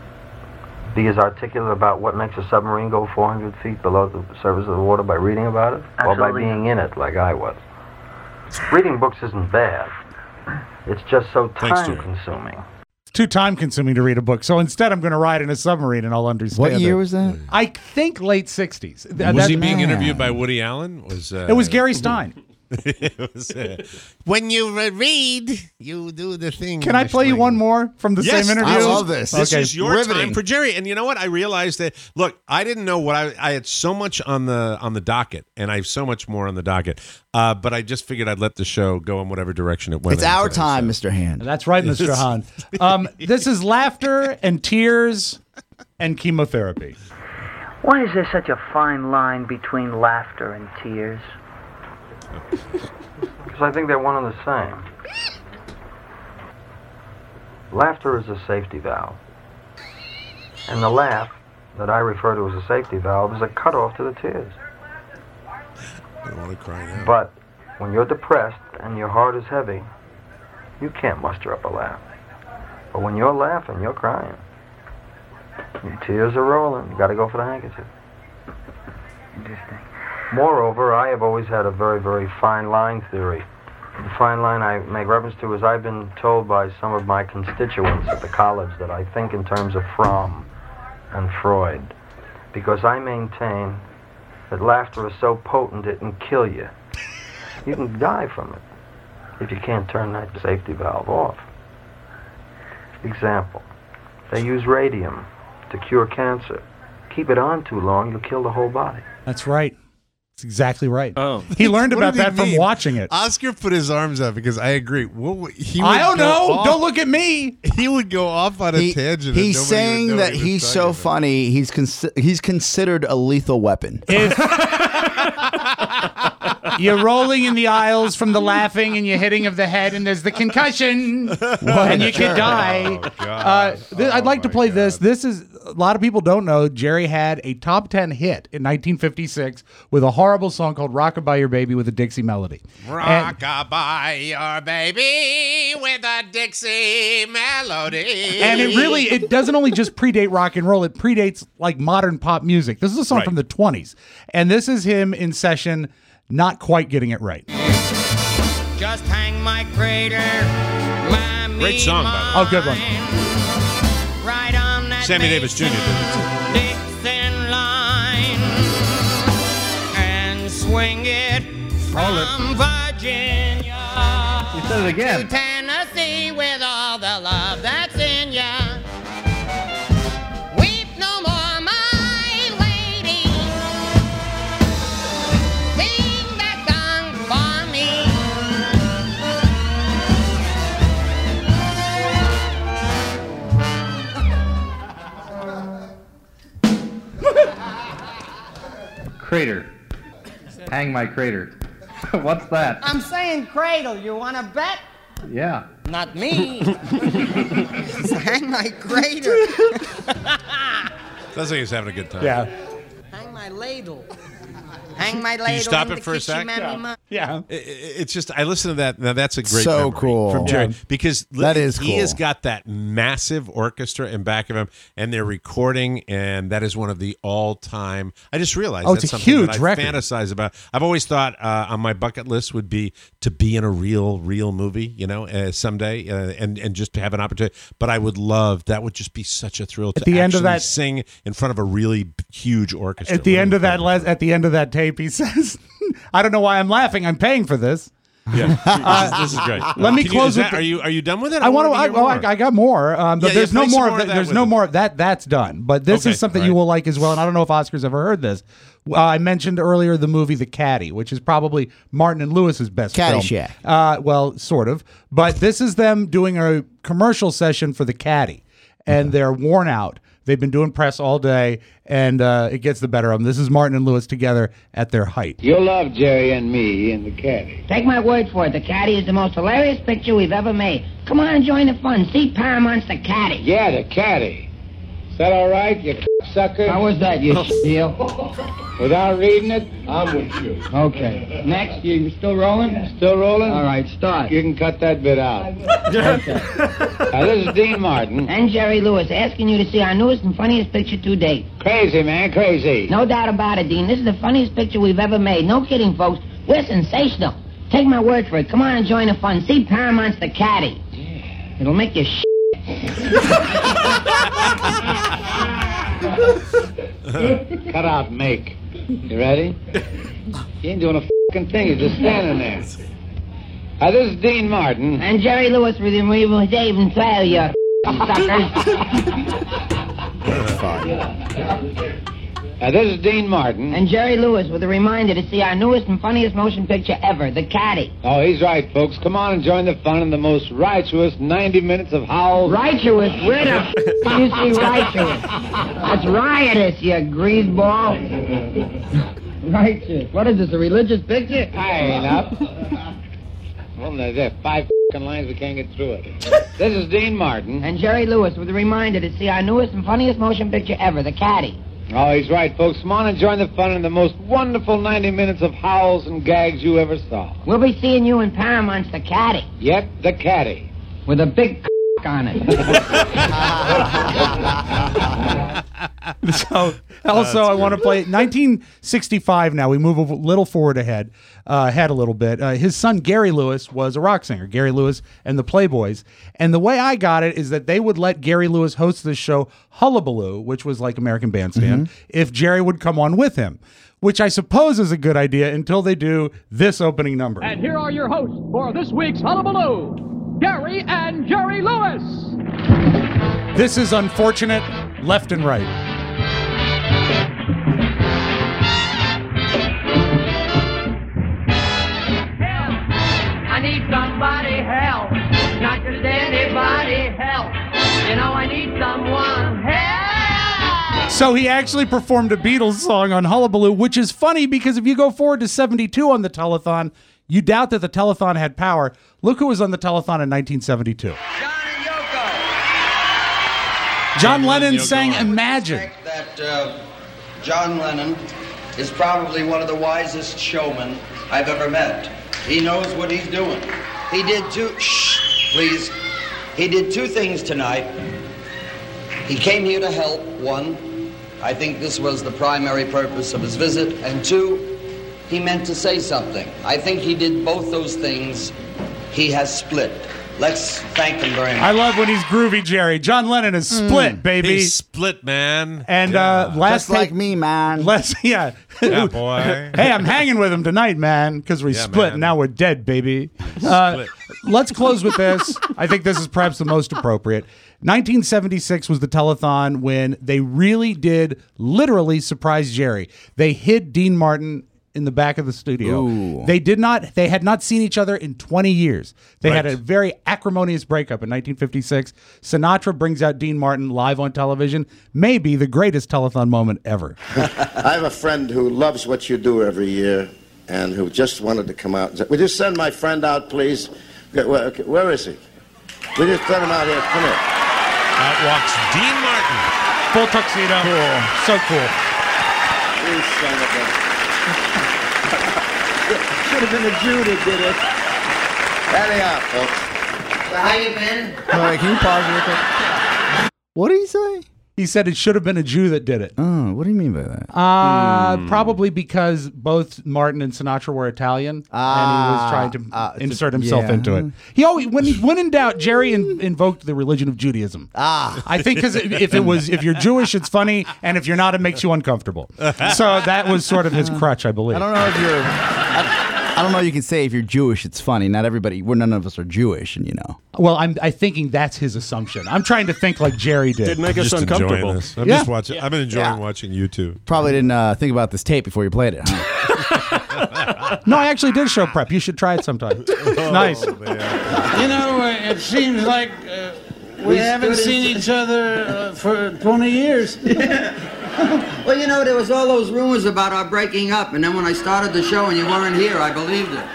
be as articulate about what makes a submarine go four hundred feet below the surface of the water by reading about it? Absolutely. Or by being in it like I was? Reading books isn't bad. It's just so Thanks, Jerry. time-consuming. It's too time consuming to read a book. So instead, I'm going to ride in a submarine and I'll understand What year it. was that? I think late sixties. Th- Was that- he being man. interviewed by Woody Allen? Was uh, It was Gary Stein. it was, uh, when you uh, read, you do the thing. Can I play you one more from the Yes, same interview? I love this. This Okay. is your Riveting. time for Jerry. And you know what? I realized that. Look, I didn't know what I. I had so much on the on the docket, and I have so much more on the docket. Uh, but I just figured I'd let the show go in whatever direction it went. It's in our today, time, so. Mister Hand. That's right, Mister Hahn. Um, this is laughter and tears and chemotherapy. Why is there such a fine line between laughter and tears? Because I think they're one and the same. Laughter is a safety valve. And the laugh that I refer to as a safety valve is a cutoff to the tears. I don't want to cry now. But when you're depressed and your heart is heavy, you can't muster up a laugh. But when you're laughing, you're crying. Your tears are rolling. You got to go for the handkerchief. Interesting. Moreover, I have always had a very, very fine line theory. The fine line I make reference to is I've been told by some of my constituents at the college that I think in terms of Fromm and Freud, because I maintain that laughter is so potent it can kill you. You can die from it if you can't turn that safety valve off. Example, they use radium to cure cancer. Keep it on too long, you'll kill the whole body. That's right. That's exactly right. Oh. He learned What about did he that from mean? watching it. Oscar put his arms up because I agree. What, he I would don't go know. off- Don't look at me. He would go off on a He- tangent. and he's nobody would saying know that what he was he's talking so about. funny. He's consi- he's considered a lethal weapon. If You're rolling in the aisles from the laughing and you're hitting of the head, and there's the concussion, and you could die. Oh, God. Uh, th- I'd like to play this. This is a lot of people don't know. Jerry had a top ten hit in nineteen fifty-six with a horrible song called "Rockabye Your Baby" with a Dixie melody. And- Rockabye your baby with a Dixie melody. And it really, it doesn't only just predate rock and roll, it predates like modern pop music. This is a song Right. from the twenties. And this is him in session, not quite getting it right. Just hang my crater, my Great song, by the way. Oh, good one. Right on that Sammy Davis Junior did it too. Dixon line and swing it from Virginia You said it again. to Tennessee with all the love that's in ya. Weep no more, my lady. Sing that song for me. Crater. Hang my crater. What's that? I'm saying cradle. You want to bet? Yeah. Not me. Hang my crater. Sounds like he's having a good time. Yeah. Hang my ladle. Hang my ladle. Can you stop in it the for a kitchen, sec? mammy, ma- Yeah. It- it- It's just I listen to that. Now that's a great So memory cool. from Jerry Yeah. because That is he cool. has got that massive orchestra in back of him, and they're recording, and that is one of the all-time. I just realized Oh, that's it's a something huge that I record. fantasize about. I've always thought uh, on my bucket list would be to be in a real, real movie, you know, uh, someday, uh, and and just to have an opportunity. But I would love that. Would just be such a thrill to the end of actually that- sing in front of a really b- huge orchestra. At the What end of that, incredible. les- at the end of that tape, he says, "I don't know why I'm laughing. I'm paying for this." Yeah, this, is, this is great. Let me Can you- close is with that- the- Are you are you done with it? I want to. wanted I, hear oh, more. I, I got more, um, but Yeah, there's yeah, no play some more. more Of of that, that there's with no us. more of that. That's done. But this Okay, is something all you right. will like as well. And I don't know if Oscar's ever heard this. Uh, I mentioned earlier the movie The Caddy, which is probably Martin and Lewis's best film. Caddyshack. Uh, well, sort of. But this is them doing a commercial session for The Caddy, and they're worn out. They've been doing press all day, and uh, it gets the better of them. This is Martin and Lewis together at their height. You'll love Jerry and me in the caddy. Take my word for it, The Caddy is the most hilarious picture we've ever made. Come on and join the fun. See Paramount's The Caddy. Yeah, the caddy. Is that all right, you sucker? How was that, you deal? Without reading it, I'm with you. Okay. Next, you still rolling? Still rolling? All right, start. You can cut that bit out. Okay. Now, this is Dean Martin. And Jerry Lewis asking you to see our newest and funniest picture to date. Crazy, man, crazy. No doubt about it, Dean. This is the funniest picture we've ever made. No kidding, folks. We're sensational. Take my word for it. Come on and join the fun. See Paramount's The Caddy. Yeah. It'll make you sh**. Cut out make. You ready? You ain't doing a fucking thing. You're just standing there. Now, this is Dean Martin. And Jerry Lewis with him, we Dave and Trail, you suckers. Now, this is Dean Martin. And Jerry Lewis with a reminder to see our newest and funniest motion picture ever, The Caddy. Oh, he's right, folks. Come on and join the fun in the most righteous ninety minutes of howls. Righteous? Where the f*** do you see righteous? That's riotous, you greaseball. Righteous. What is this, a religious picture? I ain't up. Well, there's there five fucking lines we can't get through it. This is Dean Martin. And Jerry Lewis with a reminder to see our newest and funniest motion picture ever, The Caddy. Oh, he's right, folks. Come on and join the fun in the most wonderful ninety minutes of howls and gags you ever saw. We'll be seeing you in Paramount's The Caddy. Yep, the caddy. With a big on it. So, also, I want to play nineteen sixty-five. Now we move a little forward ahead, uh, ahead a little bit. Uh, his son Gary Lewis was a rock singer, Gary Lewis and the Playboys. And the way I got it is that they would let Gary Lewis host this show Hullabaloo, which was like American Bandstand, if Jerry would come on with him, which I suppose is a good idea until they do this opening number. And here are your hosts for this week's Hullabaloo, Gary and Jerry Lewis. This is unfortunate, left and right. I need somebody help, not just anybody help. You know I need someone help. So he actually performed a Beatles song on Hullabaloo, which is funny because if you go forward to seventy-two on the telethon, you doubt that the telethon had power. Look who was on the telethon in nineteen seventy-two. John Lennon sang Imagine. That uh, John Lennon is probably one of the wisest showmen I've ever met. He knows what he's doing. He did two, shh, please. He did two things tonight. He came here to help, one. I think this was the primary purpose of his visit. And two, he meant to say something. I think he did both those things. He has split. Let's thank him very much. I love when he's groovy, Jerry. John Lennon is split, Mm. baby. He's split, man. And Yeah. uh, last Just like me, man. Last, yeah. Yeah, boy. Hey, I'm hanging with him tonight, man, because we Yeah, split. man. Now we're dead, baby. Uh, let's close with this. I think this is perhaps the most appropriate. nineteen seventy-six was the telethon when they really did literally surprise Jerry. They hid Dean Martin in the back of the studio. Ooh. They did not. They had not seen each other in twenty years. They had Right. a very acrimonious breakup in nineteen fifty-six. Sinatra brings out Dean Martin live on television. Maybe the greatest telethon moment ever. I have a friend who loves what you do every year and who just wanted to come out. and say, would you send my friend out, please? Where, where- where is he? Will you send him out here? Come here. Out walks Dean Martin. Full tuxedo. Cool. So cool. You son of a- Should have been a Jew that did it. Anyhow, folks. So how you been? Oh, wait, can you pause real quick? What did he say? He said it should have been a Jew that did it. Oh, what do you mean by that? Uh, Hmm. Probably because both Martin and Sinatra were Italian, and he was Ah, trying to uh, it's a- insert himself yeah. into it. He always, when he, when in doubt, Jerry in, invoked the religion of Judaism. Ah, I think because if it was if you're Jewish, it's funny, and if you're not, it makes you uncomfortable. So that was sort of his crutch, I believe. I don't know if you're. I, I don't know. You can say if you're Jewish, it's funny. Not everybody. We're none of us are Jewish, and you know. Well, I'm I thinking that's his assumption. I'm trying to think like Jerry did. I'm just enjoying this. I'm Yeah. just watching. I've been enjoying Yeah. watching you two. Probably didn't uh, think about this tape before you played it. Huh? No, I actually did show prep. You should try it sometime. Oh, Nice. You know, uh, it seems like uh, we, We haven't stood seen in- each other uh, for twenty years. Well, you know, there was all those rumors about our breaking up, and then when I started the show and you weren't here, I believed it.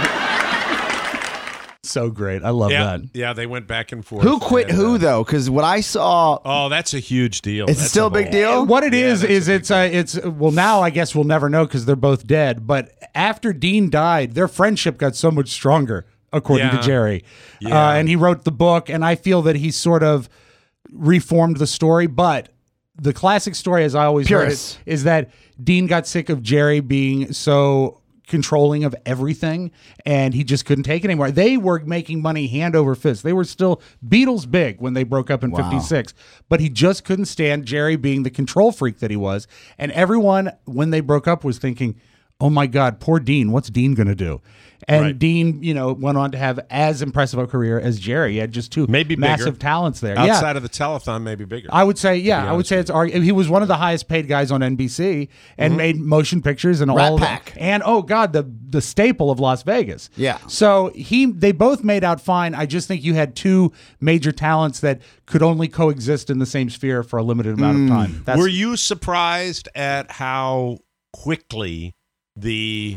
So great. I love Yeah, that. yeah. They went back and forth. Who quit And, who uh, though? Because what I saw, Oh, that's a huge deal. it's That's still a big whole- deal. What it Yeah, is that's is it's uh, it's well now I guess we'll never know because they're both dead. But after Dean died, their friendship got so much stronger, according Yeah. to Jerry. Yeah. Uh, and he wrote the book, and I feel that he sort of reformed the story. But the classic story, as I always heard Purists. it, is that Dean got sick of Jerry being so controlling of everything, and he just couldn't take it anymore. They were making money hand over fist. They were still Beatles big when they broke up in Wow. fifty-six, but he just couldn't stand Jerry being the control freak that he was. And everyone, when they broke up, was thinking, oh my God, poor Dean, what's Dean going to do? And Right. Dean, you know, went on to have as impressive a career as Jerry. He had just two Maybe bigger. massive talents there. Outside yeah. of the telethon, maybe bigger. I would say, yeah, be I would honest say it's argu- he was one of the highest paid guys on N B C and Mhm. made motion pictures and Rat all of Pack. that. And oh God, the the staple of Las Vegas. Yeah. So he they both made out fine. I just think you had two major talents that could only coexist in the same sphere for a limited amount Mm. of time. That's, Were you surprised at how quickly the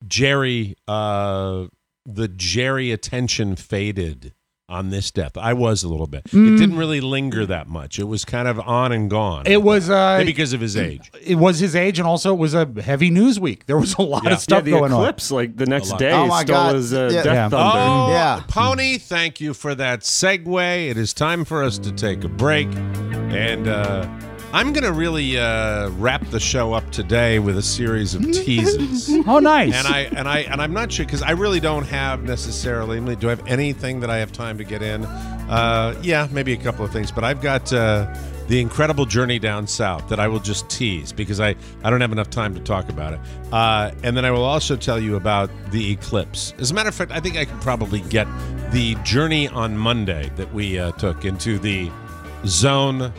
Jerry uh, the Jerry attention faded on this death? I was a little bit. Mm. It didn't really linger that much. It was kind of on and gone. It was uh, Maybe because of his age. It was his age, and also it was a heavy news week. There was a lot Yeah. of stuff yeah, the going eclipse, like the next day, Oh my stole God. his uh, Yeah. death Yeah. thunder. Oh, Yeah. Pony, thank you for that segue. It is time for us to take a break. And uh, I'm going to really uh, wrap the show up today with a series of teases. on. Oh, nice. And I and I and I'm not sure because I really don't have necessarily. Do I have anything that I have time to get in? Uh, yeah, maybe a couple of things, but I've got uh, the incredible journey down south that I will just tease because I I don't have enough time to talk about it. Uh, and then I will also tell you about the eclipse. As a matter of fact, I think I could probably get the journey on Monday that we uh, took into the zone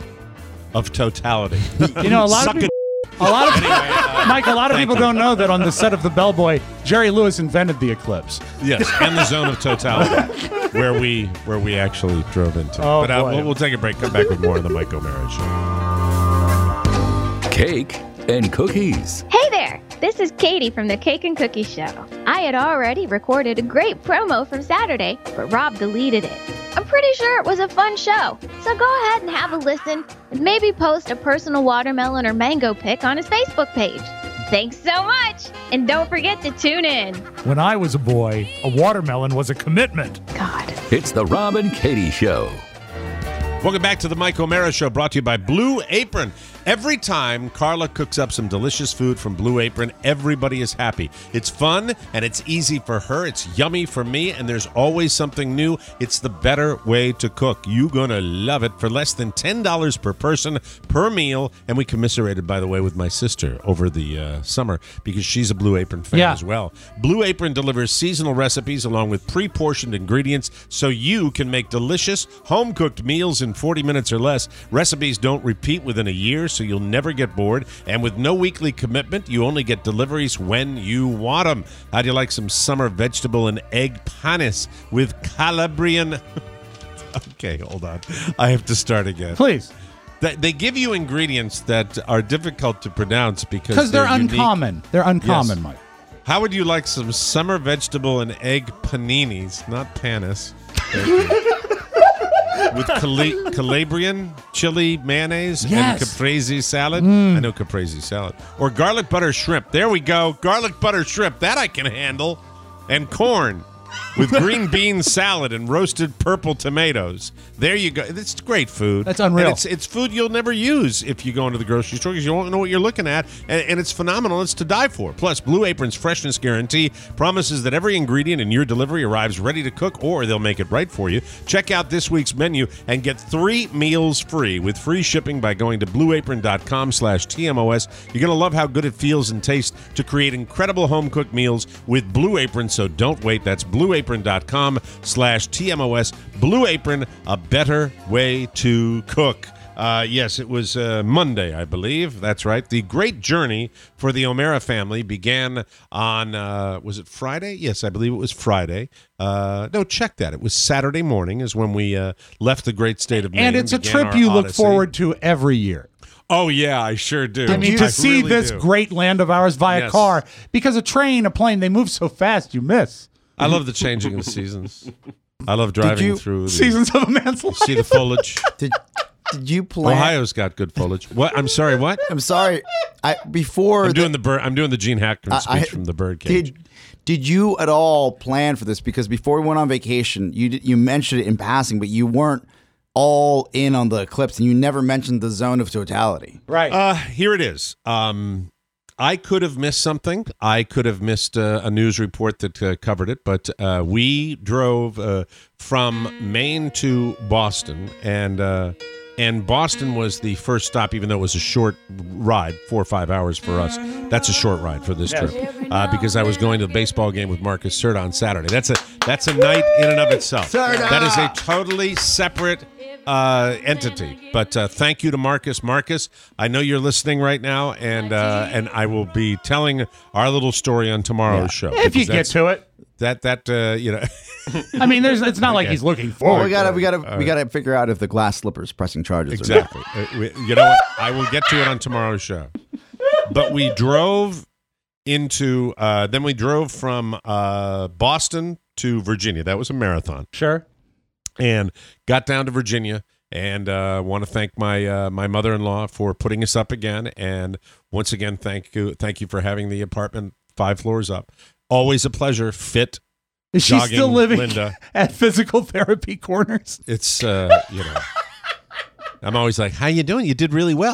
of totality. You know, a lot Suck of it. people, a lot of Anyway, uh, Mike, a lot of thank people you. don't know that on the set of The Bellboy, Jerry Lewis invented the eclipse. Yes, and the zone of totality, where we where we actually drove into. Oh, but uh, boy. we'll, we'll take a break. Come back with more of the Mike O'Mara Show. cake and cookies. Hey there! This is Katie from the Cake and Cookie Show. I had already recorded a great promo from Saturday, but Rob deleted it. I'm pretty sure it was a fun show, so go ahead and have a listen and maybe post a personal watermelon or mango pic on his Facebook page. Thanks so much, and don't forget to tune in. When I was a boy, a watermelon was a commitment. God. It's the Rob and Katie Show. Welcome back to the Mike O'Mara Show, brought to you by Blue Apron. Every time Carla cooks up some delicious food from Blue Apron, everybody is happy. It's fun, and it's easy for her. It's yummy for me, and there's always something new. It's the better way to cook. You're going to love it for less than ten dollars per person per meal. And we commiserated, by the way, with my sister over the uh, summer because she's a Blue Apron fan Yeah. as well. Blue Apron delivers seasonal recipes along with pre-portioned ingredients so you can make delicious, home-cooked meals in forty minutes or less. Recipes don't repeat within a year, so you'll never get bored. And with no weekly commitment, you only get deliveries when you want them. How do you like some summer vegetable and egg panes with Calabrian? Okay, hold on. I have to start again. Please. They, they give you ingredients that are difficult to pronounce because Because they're, they're unique. uncommon. They're uncommon, Yes. Mike. How would you like some summer vegetable and egg paninis, not panis, with Cala- Calabrian chili mayonnaise Yes. and caprese salad? Mm. I know caprese salad. Or garlic butter shrimp. There we go. Garlic butter shrimp. That I can handle. And corn with green bean salad and roasted purple tomatoes. There you go. It's great food. That's unreal. And it's, it's food you'll never use if you go into the grocery store because you won't know what you're looking at. And, and it's phenomenal. It's to die for. Plus, Blue Apron's freshness guarantee promises that every ingredient in your delivery arrives ready to cook or they'll make it right for you. Check out this week's menu and get three meals free with free shipping by going to blueapron.com slash TMOS. You're going to love how good it feels and tastes to create incredible home-cooked meals with Blue Apron, so don't wait. That's blueapron.com slash TMOS. Blue Apron, a better way to cook. Uh, yes, it was uh, Monday, I believe. That's right. The great journey for the O'Mara family began on, uh, was it Friday? Yes, I believe it was Friday. Uh, no, check that. It was Saturday morning is when we uh, left the great state of Maine. And it's a began trip our you look odyssey. forward to every year. Oh, yeah, I sure do. I mean, to I see really this do. great land of ours via Yes. car, because a train, a plane, they move so fast, you miss. I love the changing of the seasons. I love driving you- through the Seasons of a man's life. See the foliage. Did Did you plan? Ohio's got good foliage. What? I'm sorry. What? I'm sorry. I before I'm the- doing the bird. I'm doing the Gene Hackman I- speech I- from the Birdcage. Did Did you at all plan for this? Because before we went on vacation, you did, you mentioned it in passing, but you weren't all in on the eclipse, and you never mentioned the zone of totality. Right. Uh, here it is. Um, I could have missed something. I could have missed uh, a news report that uh, covered it, but uh, we drove uh, from Maine to Boston, and uh, and Boston was the first stop, even though it was a short ride, four or five hours for us. That's a short ride for this Yes. trip uh, because I was going to the baseball game with Marcus Serta on Saturday. That's a that's a night in and of itself. Serta! That is a totally separate uh, entity. But uh, thank you to Marcus. Marcus, I know you're listening right now, and uh, and I will be telling our little story on tomorrow's show. If you because get that's- to it. That that uh, you know. I mean, there's. It's not like Okay. he's looking Well, forward. we gotta to we it. gotta All we right. gotta figure out if the glass slippers pressing charges. or not. Exactly. Uh, we- you know what? I will get to it on tomorrow's show. But we drove into. Uh, then we drove from uh, Boston to Virginia. That was a marathon. Sure. And got down to Virginia. And uh, want to thank my uh, my mother-in-law for putting us up again. And once again, thank you thank you for having the apartment five floors up. Always a pleasure. Fit. Is she jogging, still living Linda. at Physical Therapy Corners? It's uh, you know. I'm always like, "How you doing? You did really well."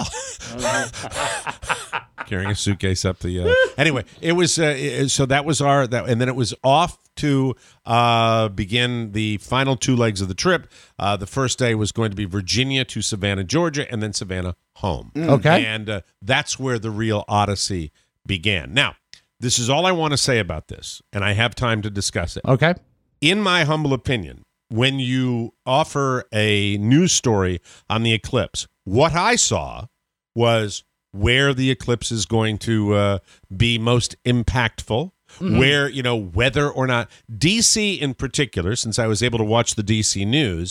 Carrying a suitcase up the. Uh, anyway, it was uh, it- so that was our that, and then it was off to uh, begin the final two legs of the trip. Uh, the first day was going to be Virginia to Savannah, Georgia, and then Savannah home. Mm. Okay. and uh, that's where the real odyssey began. Now, this is all I want to say about this, and I have time to discuss it. Okay. In my humble opinion, when you offer a news story on the eclipse, what I saw was where the eclipse is going to uh, be most impactful, Mhm. where, you know, whether or not D C in particular, since I was able to watch the D C news,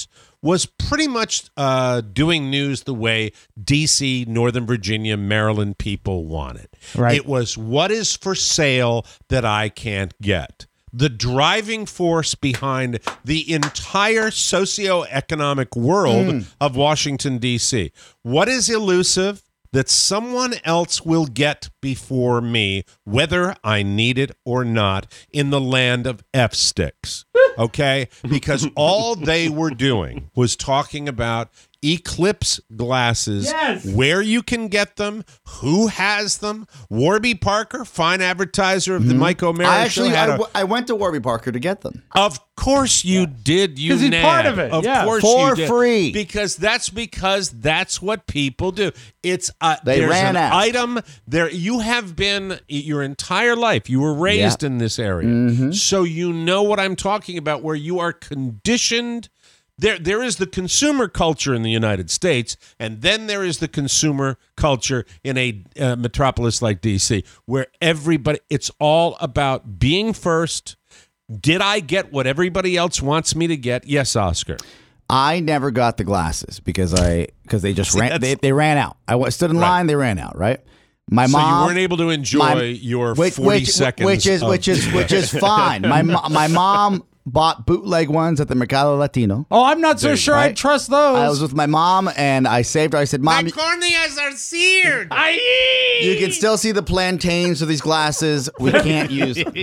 was pretty much uh, doing news the way D C, Northern Virginia, Maryland people want it. Right. It was what is for sale that I can't get. The driving force behind the entire socioeconomic world Mm. of Washington, D C. What is elusive that someone else will get before me, whether I need it or not, in the land of F-sticks, okay? Because all they were doing was talking about Eclipse glasses, Yes. where you can get them, who has them. Warby Parker, fine advertiser of the Mike O'Mara I actually, show, I, had a- w- I went to Warby Parker to get them. of course you did, you 'Cause he's nag. part of it, Of yeah. course For you did. free. Because that's because that's what people do. It's uh, They there's ran an out. item there. You have been your entire life. You were raised Yeah. in this area, Mhm. so you know what I'm talking about. Where you are conditioned. There, there is the consumer culture in the United States, and then there is the consumer culture in a uh, metropolis like D C, where everybody, it's all about being first. Did I get what everybody else wants me to get? Yes, Oscar. I never got the glasses because I because they just See, ran that's- they, they ran out. I wa- stood in Right. line, they ran out. Right. My So mom you weren't able to enjoy my- your which, forty which, seconds, which is of- which is which is fine. My mo- my mom bought bootleg ones at the Mercado Latino. Oh, I'm not so sure I Right? trust those. I was with my mom and I saved her. I said, "Mom, corneas are seared. you can still see the plantains of these glasses. We can't use them."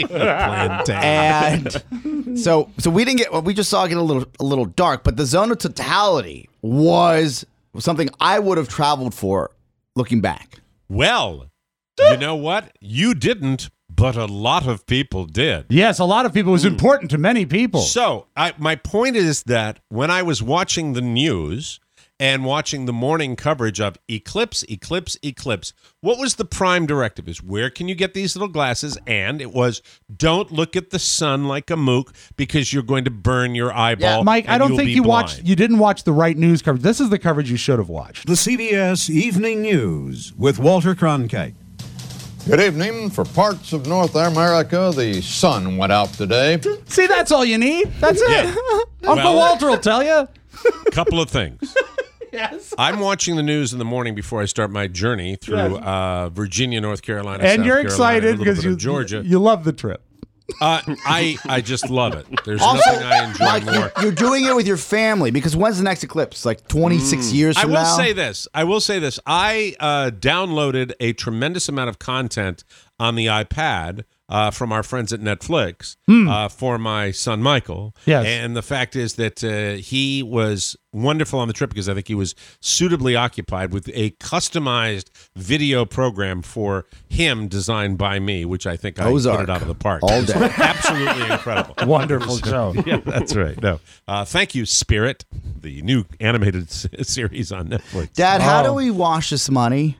Plantain. And so so we didn't get well, we just saw it get a little a little dark, but the zone of totality was something I would have traveled for looking back. Well, you know what? You didn't, but a lot of people did. Yes, a lot of people. It was important to many people. So, I, my point is that when I was watching the news and watching the morning coverage of Eclipse, Eclipse, Eclipse, what was the prime directive? Is where can you get these little glasses? And it was don't look at the sun like a mook because you're going to burn your eyeball. Mike, I and don't you'll think be you blind. watched. You didn't watch the right news coverage. This is the coverage you should have watched. The C B S Evening News with Walter Cronkite. Good evening. For parts of North America, the sun went out today. See, that's all you need. That's it. Uncle Well- Walter will tell you. Couple of things. Yes. I'm watching the news in the morning before I start my journey through Yes. uh, Virginia, North Carolina, And South you're Carolina, excited a little because bit you of Georgia. you love the trip. Uh, I I just love it. There's Also, nothing I enjoy Mike, more. you- you're doing it with your family because when's the next eclipse? Like twenty-six years I from will now? say this. I will say this. I uh, downloaded a tremendous amount of content on the iPad uh, from our friends at Netflix uh, for my son Michael. Yes. And the fact is that uh, he was wonderful on the trip because I think he was suitably occupied with a customized video program for him designed by me, which I think I Ozark. put it out of the park. All It was day. Absolutely incredible. Wonderful show. Yeah, that's right. No, uh, thank you, Spirit, the new animated s- series on Netflix. Dad, how Oh. do we wash this money?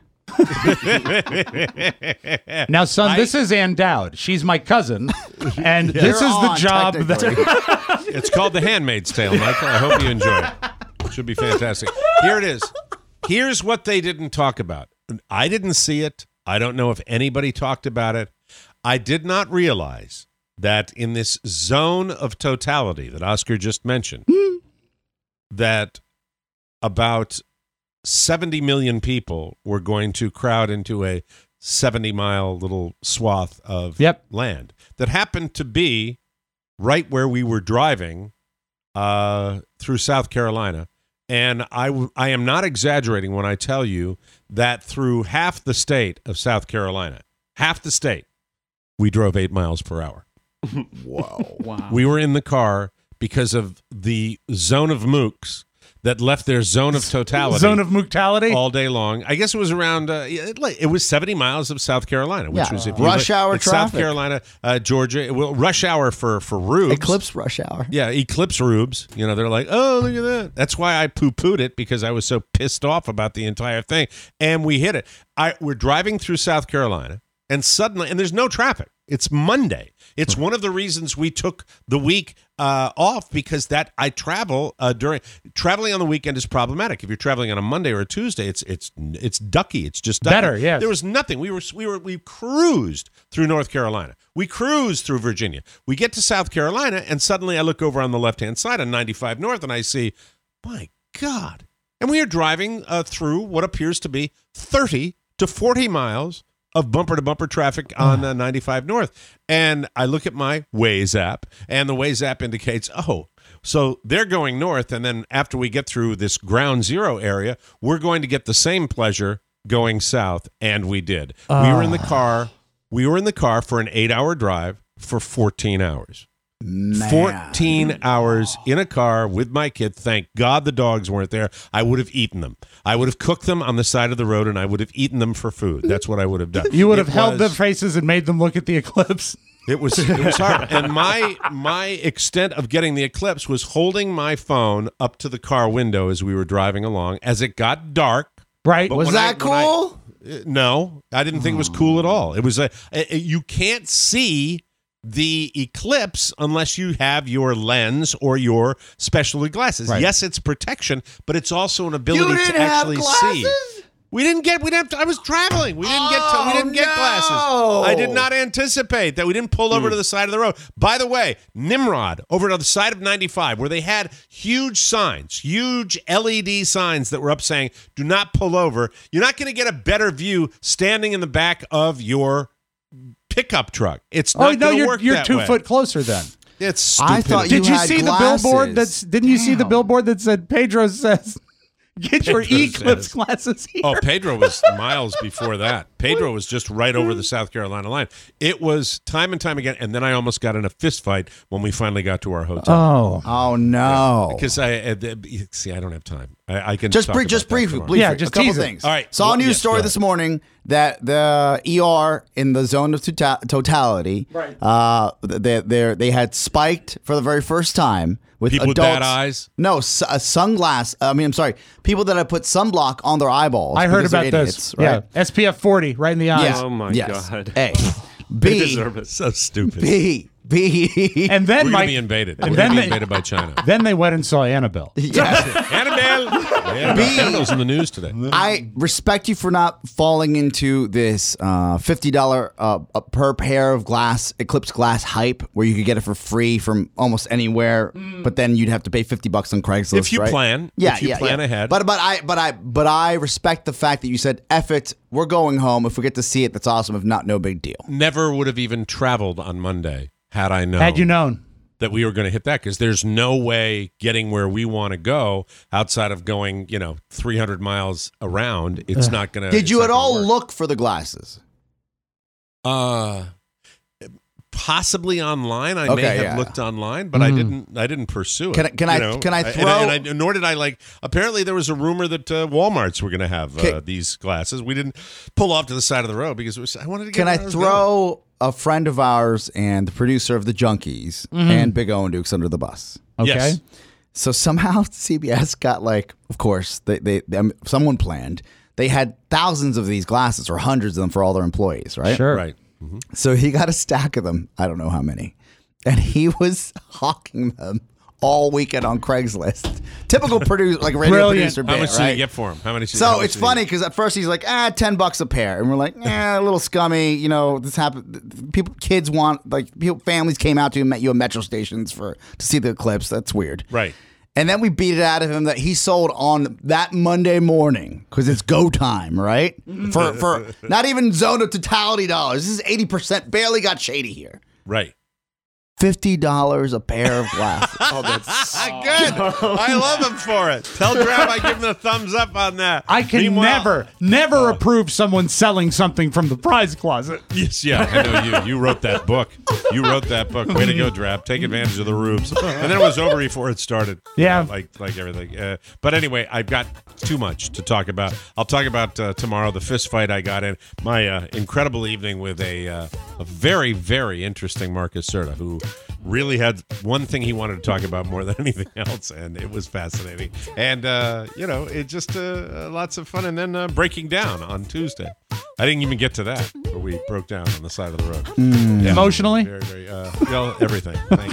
Now, son, this is Ann Dowd. She's my cousin, and this You're is the on, job technically. that. It's called The Handmaid's Tale, Michael. I hope you enjoy it. It should be fantastic. Here it is. Here's what they didn't talk about. I didn't see it. I don't know if anybody talked about it. I did not realize that in this zone of totality that Oscar just mentioned, that about seventy million people were going to crowd into a seventy mile little swath of Yep. land that happened to be right where we were driving uh, through South Carolina. And I, w- I am not exaggerating when I tell you that through half the state of South Carolina, half the state, we drove eight miles per hour. Whoa. Wow. We were in the car because of the zone of mooks that left their zone of totality. Zone of mootality? All day long. I guess it was around, uh, it, like- it was seventy miles of South Carolina, which Yeah. was if you Rush look- hour it's South traffic. Carolina, uh, Georgia. Well, rush hour for, for rubes. Eclipse rush hour. Yeah, eclipse rubes. You know, they're like, oh, look at that. That's why I poo-pooed it, because I was so pissed off about the entire thing. And we hit it. I We're driving through South Carolina, and suddenly, and there's no traffic. It's Monday. It's one of the reasons we took the week uh, off, because that I travel uh, during traveling on the weekend is problematic. If you're traveling on a Monday or a Tuesday, it's it's it's ducky. It's just ducky. Better, yes. There was nothing. We were we were we cruised through North Carolina. We cruised through Virginia. We get to South Carolina, and suddenly I look over on the left hand side on ninety-five North, and I see My God. And we are driving uh, through what appears to be thirty to forty miles of bumper-to-bumper traffic on uh, ninety-five North. And I look at my Waze app, and the Waze app indicates, oh, so they're going north, and then after we get through this ground zero area, we're going to get the same pleasure going south, and we did. Uh. We were in the car. We were in the car for an eight-hour drive for fourteen hours. Man. fourteen hours in a car with my kid. Thank God the dogs weren't there. I would have eaten them. I would have cooked them on the side of the road, and I would have eaten them for food. That's what I would have done. You would have It held was- their faces and made them look at the eclipse. It was it was hard. And my my extent of getting the eclipse was holding my phone up to the car window as we were driving along. As it got dark, right? Was when that I, when cool? I, uh, no, I didn't think it was cool at all. It was a, a you can't see the eclipse unless you have your lens or your specialty glasses. Right. Yes, it's protection, but it's also an ability You didn't to actually have see. glasses? We didn't get. We didn't. Have to, I was traveling. We didn't get. To, we didn't get no. glasses. I did not anticipate that. We didn't pull over to the side of the road. By the way, Nimrod over to the side of ninety-five, where they had huge signs, huge L E D signs that were up saying, "Do not pull over." You're not going to get a better view standing in the back of your pickup truck. It's not Oh no, going to you're work you're that two way. foot closer then. It's I stupid. thought you Did you had see glasses. the billboard? That's didn't you see the Damn. billboard that said Pedro says, "Get your Pedro eclipse says. glasses here." Oh, Pedro was miles before that. Pedro was just right over the South Carolina line. It was time and time again, and then I almost got in a fist fight when we finally got to our hotel. Oh, Oh no! Because I uh, th- see, I don't have time. I, I can just talk brief, about just that briefly, tomorrow. briefly. Yeah, just a couple tease it. things. All right. Saw Well, a news yes, story go this ahead. morning that the E R in the zone of tota- totality, Right. uh, they they they had spiked for the very first time with People with adults. bad eyes? No, s- a sunglass. I mean, I'm sorry, people that had put sunblock on their eyeballs. I heard because they're about idiots, this. right? Yeah, S P F forty right in the eyes. Yeah. Oh my Yes. God. A. They B. deserve it. So stupid. B. B. And then We're Mike, going to be invaded. and We're then going to be they- invaded by China. Then they went and saw Annabelle. Yes. Annabelle. Annabelle. Annabelle's in the news today. I respect you for not falling into this uh, fifty dollars uh, per pair of glass, Eclipse glass hype where you could get it for free from almost anywhere, but then you'd have to pay fifty bucks on Craigslist. If you right? plan. Yeah, If you yeah, plan yeah. ahead. But but I but I but I respect the fact that you said, "Eff it, we're going home. If we get to see it, that's awesome. If not, no big deal." Never would have even traveled on Monday had I known. Had you known? that we were going to hit that, because there's no way getting where we want to go outside of going, you know, three hundred miles around. It's not going to. Did you at all look for the glasses? Uh, possibly online. I Okay, may have yeah. looked online, but I didn't. I didn't pursue it. Can I- can I- you know? can I and throw- And I, nor did I like. Apparently, there was a rumor that uh, Walmart's were going to have uh, Can- these glasses. We didn't pull off to the side of the road because it was. I wanted to get. Can I where was going. throw a friend of ours and the producer of The Junkies and Big O and Dukes under the bus? Okay. Yes. So somehow C B S got like, of course, they, they, they someone planned. They had thousands of these glasses or hundreds of them for all their employees, right? Sure. Right. Mhm. So he got a stack of them. I don't know how many. And he was hawking them all weekend on Craigslist. Typical producer, like radio Brilliant. producer How bit, much did right? you get for them? How many? how So much it's did you- funny because at first he's like, ah, ten bucks a pair, and we're like, eh, a little scummy. You know, this happened. People, kids want like people, families came out to you, met you at metro stations for to see the eclipse. That's weird, Right. And then we beat it out of him that he sold on that Monday morning because it's go time, right? For for not even zone of totality dollars. This is eighty percent. Barely got shady here. Right. Fifty dollars a pair of glasses. Oh, that's Good. I love him for it. Tell Trav I give him the thumbs up on that. I can Meanwhile- never, never approve someone selling something from the prize closet. Yes, yeah, I know you. You wrote that book. You wrote that book. Way to go, Drab. Take advantage of the rubes. And then it was over before it started. Yeah. Uh, like like everything. Uh, but anyway, I've got too much to talk about. I'll talk about uh, tomorrow, the fist fight I got in. My uh, incredible evening with a, uh, a very, very interesting Marcus Serta, who really had one thing he wanted to talk about more than anything else, and it was fascinating. And, uh, you know, it just uh, lots of fun. And then uh, breaking down on Tuesday. I didn't even get to that, where we broke down on the side of the road. Emotionally? Very, very, uh, well, everything. Thank you.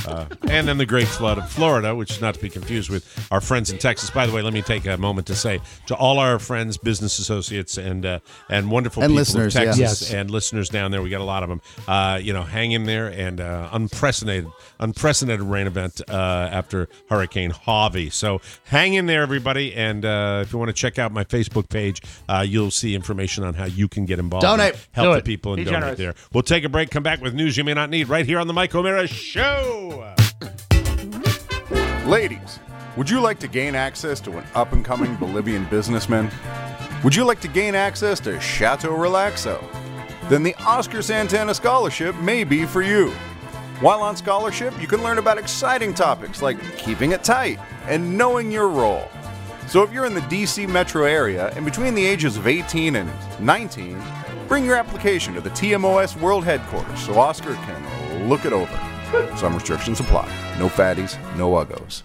Uh, and then the great flood of Florida, which is not to be confused with our friends in Texas. By the way, let me take a moment to say to all our friends, business associates, and uh, and wonderful And people listeners, in Texas yeah. Yes. and listeners down there. We got a lot of them. Uh, you know, hang in there, and uh, unprecedented, unprecedented rain event uh, after Hurricane Harvey. So hang in there, everybody. And uh, if you want to check out my Facebook page, uh, you'll see information on how you can get involved. Donate. And help Do the it. people and Be donate generous. there. We'll take a break. Come back with news you may not need right here on the Mike O'Meara Show. Ladies, would you like to gain access to an up-and-coming Bolivian businessman? Would you like to gain access to Chateau Relaxo? Then the Oscar Santana Scholarship may be for you. While on scholarship, you can learn about exciting topics like keeping it tight and knowing your role. So if you're in the D C metro area and between the ages of eighteen and nineteen, bring your application to the T M O S World Headquarters so Oscar can look it over. Some restrictions apply. No fatties, no uggos.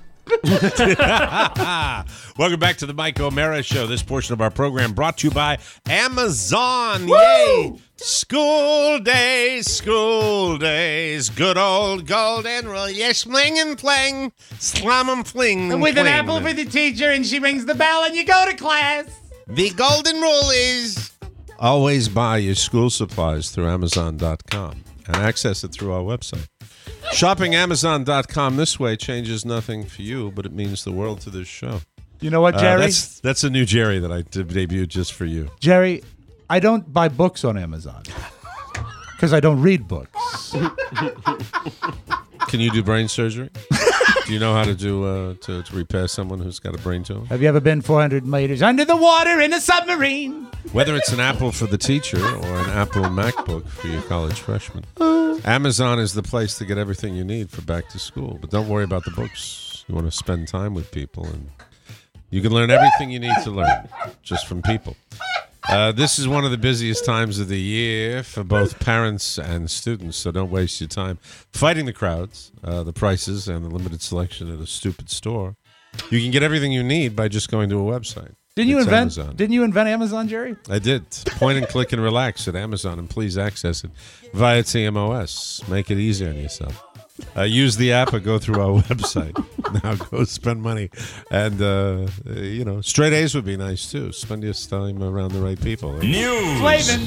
Welcome back to the Mike O'Meara Show. This portion of our program brought to you by Amazon. Yay! School days, school days, good old golden rule. Yes, fling and fling, slam and fling. And with an fling. apple for the teacher, and she rings the bell, and you go to class. The golden rule is always buy your school supplies through Amazon dot com and access it through our website. Shopping Amazon dot com this way changes nothing for you, but it means the world to this show. You know what, Uh, Jerry? that's, that's a new Jerry that I did debuted just for you. Jerry, I don't buy books on Amazon because I don't read books. Can you do brain surgery? Do you know how to do uh, to, to repair someone who's got a brain tumor? Have you ever been four hundred meters under the water in a submarine? Whether it's an Apple for the teacher or an Apple MacBook for your college freshman, Amazon is the place to get everything you need for back to school. But don't worry about the books. You want to spend time with people, and you can learn everything you need to learn just from people. Uh, this is one of the busiest times of the year for both parents and students, so don't waste your time fighting the crowds, uh, the prices, and the limited selection at a stupid store. You can get everything you need by just going to a website. Didn't you It's invent? Amazon. Didn't you invent Amazon, Jerry? I did. Point and click and relax at Amazon, and please access it via T M O S. Make it easier on yourself. Uh, use the app or go through our website. Now go spend money. And, uh, uh, you know, straight A's would be nice, too. Spend your time around the right people. News. Flavin.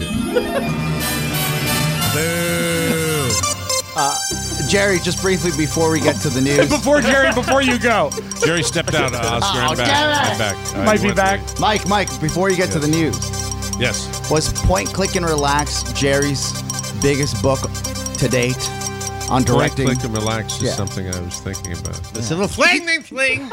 Uh, Jerry, just briefly before we get to the news. Before Jerry, before you go. Jerry stepped out, uh, Oscar. I'm Oh, back. damn it. I'm back. All right, Might you be want back. to- Mike, Mike, before you get to the news. Yes. Was Point, Click, and Relax Jerry's biggest book to date on Point, directing? click, and relax is Yeah. something I was thinking about. Yeah. little fling and fling.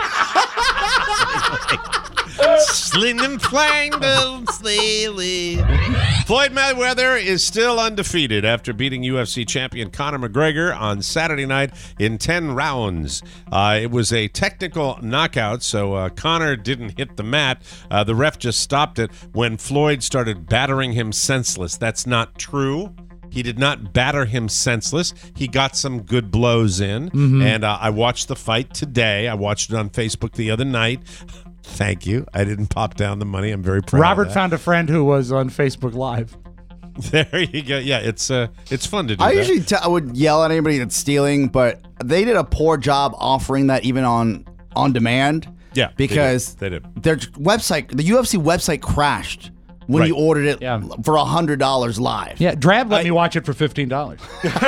Sling and flang, little sleely. Floyd Mayweather is still undefeated after beating U F C champion Conor McGregor on Saturday night in ten rounds. Uh, it was a technical knockout, so uh, Conor didn't hit the mat. Uh, the ref just stopped it when Floyd started battering him senseless. That's not true. He did not batter him senseless. He got some good blows in. Mhm. And uh, I watched the fight today. I watched it on Facebook the other night. Thank you. I didn't pop down the money. I'm very proud Robert of that. found a friend who was on Facebook Live. There you go. Yeah, it's uh, it's fun to do I that. usually t- I would yell at anybody that's stealing, but they did a poor job offering that even on on demand. Yeah, they because did. They did. their website, the U F C website, crashed when Right. you ordered it for a hundred dollars live. Yeah, Drab let me watch it for fifteen dollars.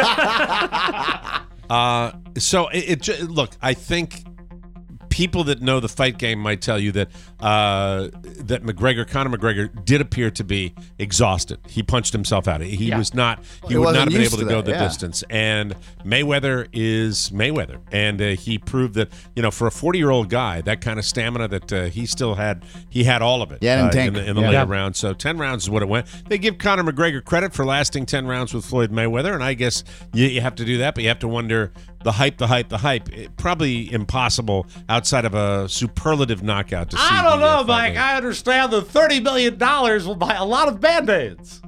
Uh, so it, it ju- look, I think people that know the fight game might tell you that uh, that McGregor, Conor McGregor, did appear to be exhausted. He punched himself out. He Yeah. was not. He He would wasn't not have been used able to to go that, the yeah. distance. And Mayweather is Mayweather, and uh, he proved that you know for a forty-year-old guy, that kind of stamina that uh, he still had. He had all of it. Yeah, and uh, tank. in the, in the Yeah. later Yeah. rounds. So ten rounds is what it went. They give Conor McGregor credit for lasting ten rounds with Floyd Mayweather, and I guess you, you have to do that, but you have to wonder the hype, the hype, the hype. It, probably impossible outside of a superlative knockout to see. I don't the, uh, know, fight Mike. game. I understand that thirty million dollars will buy a lot of Band-Aids.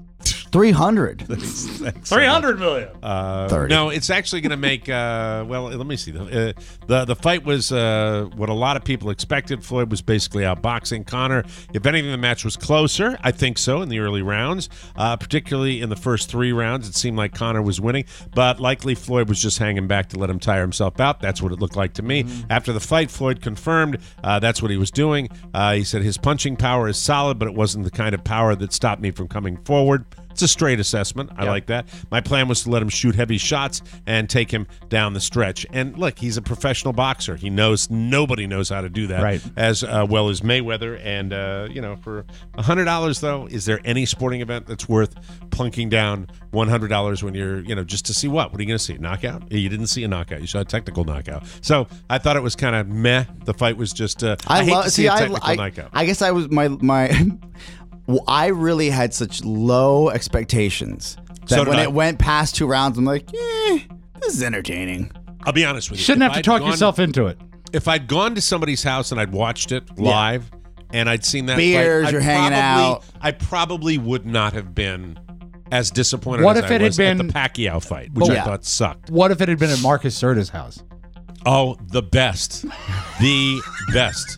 three hundred. three hundred million. Uh, thirty. no, it's actually going to make. Uh, well, let me see. The uh, the, the fight was uh, what a lot of people expected. Floyd was basically outboxing Conor. If anything, the match was closer. I think so in the early rounds, uh, particularly in the first three rounds. It seemed like Conor was winning, but likely Floyd was just hanging back to let him tire himself out. That's what it looked like to me. Mm-hmm. After the fight, Floyd confirmed uh, that's what he was doing. Uh, he said his punching power is solid, but it wasn't the kind of power that stopped me from coming forward. It's a straight assessment. I Yep. like that. My plan was to let him shoot heavy shots and take him down the stretch. And look, he's a professional boxer. He knows nobody knows how to do that Right. as uh, well as Mayweather. And, uh, you know, for one hundred dollars, though, is there any sporting event that's worth plunking down one hundred dollars when you're, you know, just to see what? What are you going to see? Knockout? You didn't see a knockout. You saw a technical knockout. So I thought it was kind of meh. The fight was just, uh, I, I, hate love. to see See, a I, technical I, knockout. I guess I was my my. Well, I really had such low expectations that So did when I. it went past two rounds, I'm like, eh, this is entertaining. I'll be honest with you. Shouldn't If have to I'd talk gone- yourself into it. If I'd gone to somebody's house and I'd watched it live and I'd seen that Beers, fight, I you're hanging probably, out. I probably would not have been as disappointed What as if I it had was been- at the Pacquiao fight, which But I yeah. thought sucked. What if it had been at Marcus Serta's house? Oh, the best. The best.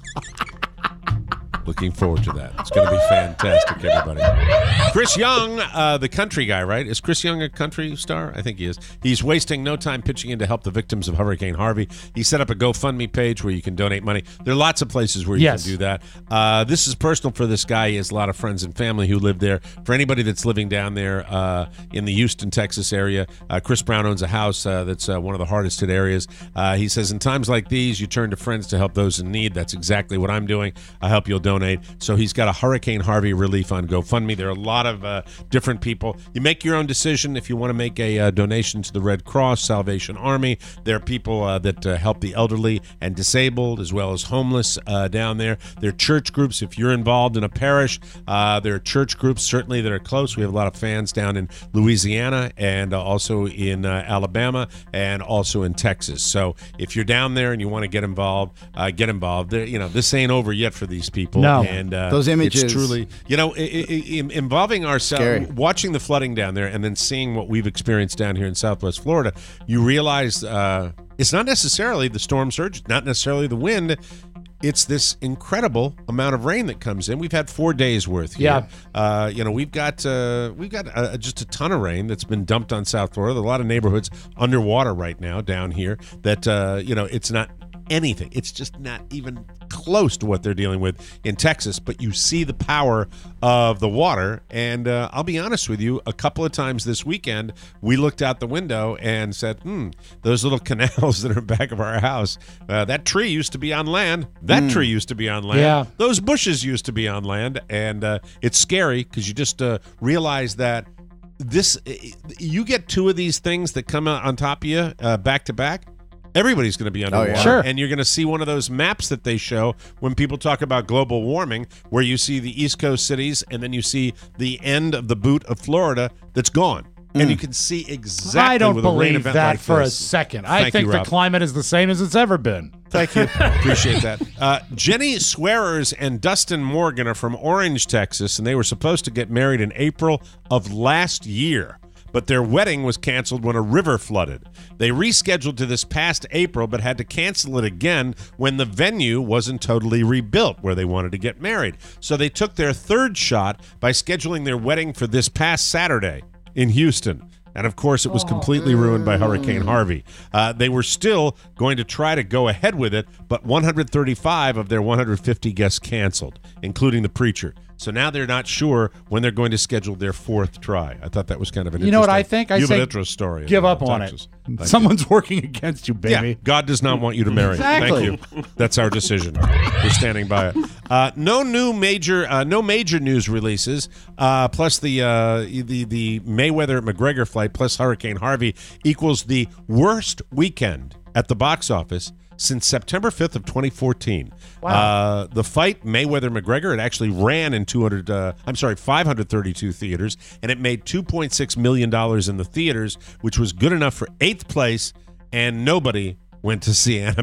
Looking forward to that. It's going to be fantastic, everybody. Chris Young, uh, the country guy, right? Is Chris Young a country star? I think he is. He's wasting no time pitching in to help the victims of Hurricane Harvey. He set up a GoFundMe page where you can donate money. There are lots of places where you Yes. can do that. Uh, this is personal for this guy. He has a lot of friends and family who live there. For anybody that's living down there uh, in the Houston, Texas area, uh, Chris Brown owns a house uh, that's uh, one of the hardest hit areas. Uh, he says, in times like these, you turn to friends to help those in need. That's exactly what I'm doing. I help you'll donate. So he's got a Hurricane Harvey relief on GoFundMe. There are a lot of uh, different people. You make your own decision if you want to make a uh, donation to the Red Cross, Salvation Army. There are people uh, that uh, help the elderly and disabled as well as homeless uh, down there. There are church groups. If you're involved in a parish, uh, there are church groups certainly that are close. We have a lot of fans down in Louisiana and uh, also in uh, Alabama and also in Texas. So if you're down there and you want to get involved, uh, get involved. There, you know, this ain't over yet for these people. No. And uh, Those images. it's truly, you know, i- i- i- involving ourselves, Scary. watching the flooding down there, and then seeing what we've experienced down here in Southwest Florida. You realize uh, it's not necessarily the storm surge, not necessarily the wind. It's this incredible amount of rain that comes in. We've had four days worth here. Yeah. Uh, you know, we've got uh, we've got uh, just a ton of rain that's been dumped on South Florida. A lot of neighborhoods underwater right now down here. That uh, you know, it's not anything. It's just not even close to what they're dealing with in Texas, but you see the power of the water. And uh, I'll be honest with you, a couple of times this weekend, we looked out the window and said, hmm, those little canals that are back of our house, uh, that tree used to be on land. That Mm. tree used to be on land. Yeah. Those bushes used to be on land. And uh, it's scary because you just uh, realize that this, you get two of these things that come out on top of you uh, back to back. Everybody's going to be underwater. yeah. Sure. And you're going to see one of those maps that they show when people talk about global warming, where you see the East Coast cities and then you see the end of the boot of Florida that's gone. And you can see exactly I don't with a rain believe event that like for this. a second. I Thank think you, the Rob. climate is the same as it's ever been. Thank you. Appreciate that. Uh, Jenny Swearers and Dustin Morgan are from Orange, Texas, and they were supposed to get married in April of last year. But their wedding was canceled when a river flooded. They rescheduled to this past April, but had to cancel it again when the venue wasn't totally rebuilt where they wanted to get married. So they took their third shot by scheduling their wedding for this past Saturday in Houston. And, of course, it was completely ruined by Hurricane Harvey. Uh, they were still going to try to go ahead with it, but one hundred thirty-five of their one hundred fifty guests canceled, including the preacher. So now they're not sure when they're going to schedule their fourth try. I thought that was kind of an You know what I interesting think? I you have say an interest story. give in, up uh, on Texas. it. Thank Someone's working against you, baby. Yeah, God does not want you to marry. Exactly. Thank you. That's our decision. We're standing by it. Uh, no new major, uh, no major news releases. Uh, plus the uh, the the Mayweather McGregor fight plus Hurricane Harvey equals the worst weekend at the box office since September fifth of twenty fourteen. Wow. Uh, the fight Mayweather McGregor, it actually ran in two hundred. Uh, I'm sorry, five hundred thirty-two theaters, and it made two point six million dollars in the theaters, which was good enough for eighth place. And nobody went to see Annabelle.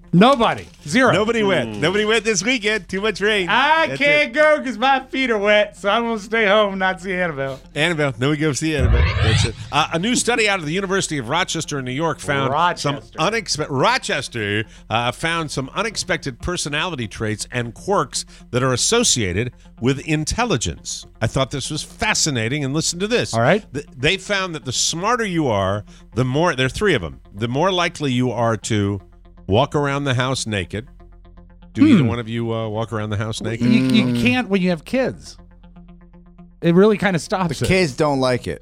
Nobody. Zero. Nobody went. Nobody went this weekend. Too much rain. I That's can't it. go because my feet are wet, so I'm going to stay home and not see Annabelle. Annabelle. No, we go see Annabelle. That's it. Uh, a new study out of the University of Rochester in New York found Rochester. some unexpected. Rochester uh, found some unexpected personality traits and quirks that are associated with intelligence. I thought this was fascinating, and listen to this. All right. Th- They found that the smarter you are, the more. There are three of them. The more likely you are to walk around the house naked. Do Hmm. either one of you uh, walk around the house naked? You, you can't when you have kids. It really kind of stops The it. kids don't like it.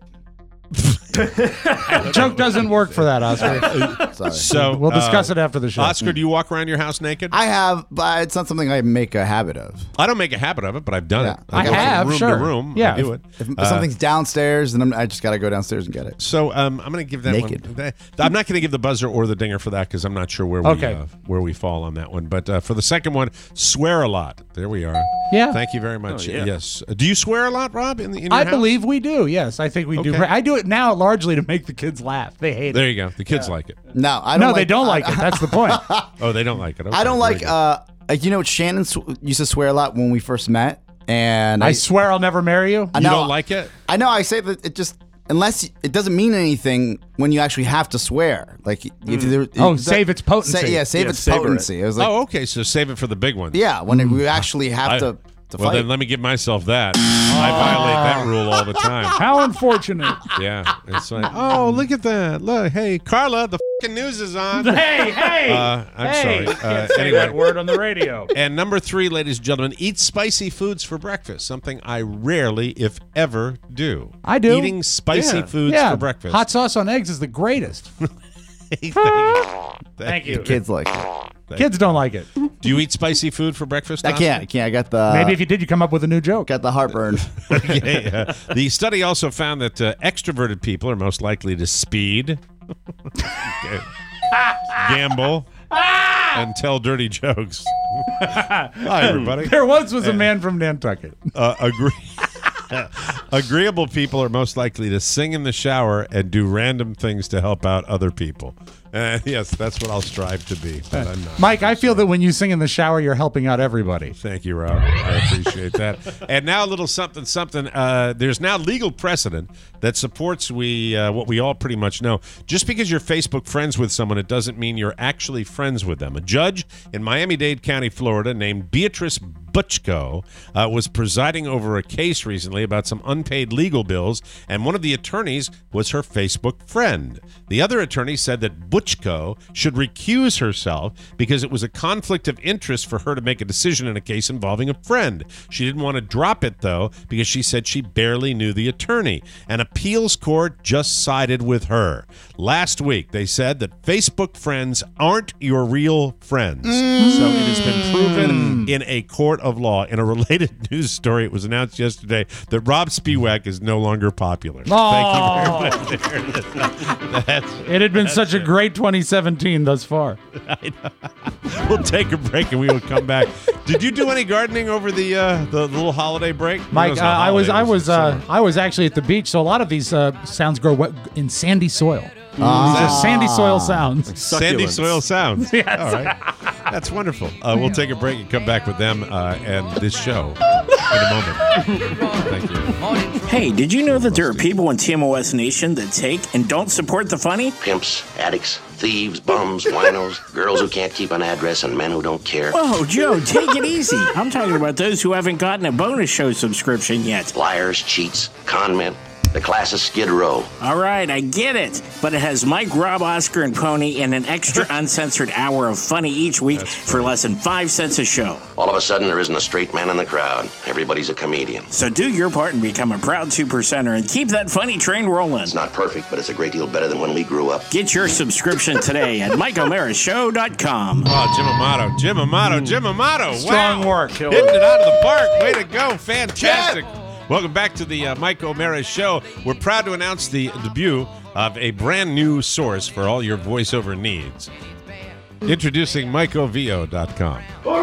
Joke doesn't work for that, Oscar. Sorry. So We'll discuss uh, it after the show. Oscar, do you walk around your house naked? I have, but it's not something I make a habit of. I don't make a habit of it, but I've done it. I go from have, room sure. to room. Yeah. I do it. If Uh, something's downstairs, then I'm, I just got to go downstairs and get it. So um, I'm going to give that Naked. one. I'm not going to give the buzzer or the dinger for that because I'm not sure where we Okay. uh, where we fall on that one. But uh, for the second one, swear a lot. There we are. Yeah. Thank you very much. Oh, yeah. Yes. Uh, do you swear a lot, Rob? In, the, in your I house? believe we do. Yes, I think we do. Okay. I do it now largely to make the kids laugh. They hate There it. you go. The kids like it. No, I don't. No, like, they don't like I, it. That's the point. Oh, they don't like it. Okay, I don't very like. good. Uh, like you know, Shannon sw- used to swear a lot when we first met, and I swear I'll never marry you. I you know- don't like it? I know. I say that it just unless y- it doesn't mean anything when you actually have to swear. Like if there, Oh, it- save its potency. Say, yeah, save Yeah, its savor it. potency. It was like, Oh, okay. So save it for the big ones. yeah, when it- we actually have I- to, to well, fight. then let me give myself that. I violate that rule all the time. How unfortunate. Yeah. It's like, oh, look at that. Look, hey, Carla, the fucking news is on. Hey, hey. Uh, I'm hey. sorry. Uh, Can't say anyway. that word on the radio. And number three, ladies and gentlemen, eat spicy foods for breakfast. Something I rarely, if ever, do. I do. Eating spicy Yeah. foods yeah, for breakfast. hot sauce on eggs is the greatest. Thank you. Thank you. Kids like it. Thank Kids don't like it. Do you eat spicy food for breakfast? I Tom? can't. I can't. I got the. Maybe if you did, you come up with a new joke. got the heartburn. Okay, uh, the study also found that uh, extroverted people are most likely to speed, gamble, and tell dirty jokes. Hi, everybody. There once was a man from Nantucket. Uh, agree. Agreeable people are most likely to sing in the shower and do random things to help out other people. Uh, yes, that's what I'll strive to be, but I'm not. Mike, I feel that when you sing in the shower, you're helping out everybody. Thank you, Rob. I appreciate that. And now a little something, something. Uh, there's now legal precedent that supports we uh, what we all pretty much know. Just because you're Facebook friends with someone, it doesn't mean you're actually friends with them. A judge in Miami-Dade County, Florida, named Beatrice Butchko, uh, was presiding over a case recently about some unpaid legal bills, and one of the attorneys was her Facebook friend. The other attorney said that Butchko should recuse herself because it was a conflict of interest for her to make a decision in a case involving a friend. She didn't want to drop it, though, because she said she barely knew the attorney. An appeals court just sided with her. Last week, they said that Facebook friends aren't your real friends. Mm. So it has been proven in a court of law. In a related news story, it was announced yesterday that Rob Spiewak is no longer popular. Oh. Thank you very much. That's, It had been such a great twenty seventeen thus far. I know. We'll take a break and we will come back. Did you do any gardening over the uh, the little holiday break? Mike, It uh, I was, holiday, I it was, the uh, summer. I was actually at the beach, so a lot of these uh, sounds grow wet in sandy soil. These are sandy soil sounds. Sandy soil sounds. Yes. All right. That's wonderful. Uh, we'll take a break and come back with them uh, and this show in a moment. Thank you. Hey, did you know that there are people in T M O S Nation that take and don't support the funny? Pimps, addicts, thieves, bums, winos, girls who can't keep an address, and men who don't care. Whoa, Joe, take it easy. I'm talking about those who haven't gotten a bonus show subscription yet. Liars, cheats, con men. The class is Skid Row. All right, I get it. But it has Mike, Rob, Oscar, and Pony and an extra uncensored hour of funny each week for less than five cents a show. All of a sudden, there isn't a straight man in the crowd. Everybody's a comedian. So do your part and become a proud two percenter and keep that funny train rolling. It's not perfect, but it's a great deal better than when we grew up. Get your subscription today at mike o'mara show dot com. Oh, Jim Amato, Jim Amato, Jim Amato. Strong wow. work. Hitting it out of the park. Way to go. Fantastic. Welcome back to the uh, Mike O'Mara Show. We're proud to announce the debut of a brand new source for all your voiceover needs. Introducing Mike O V O dot com.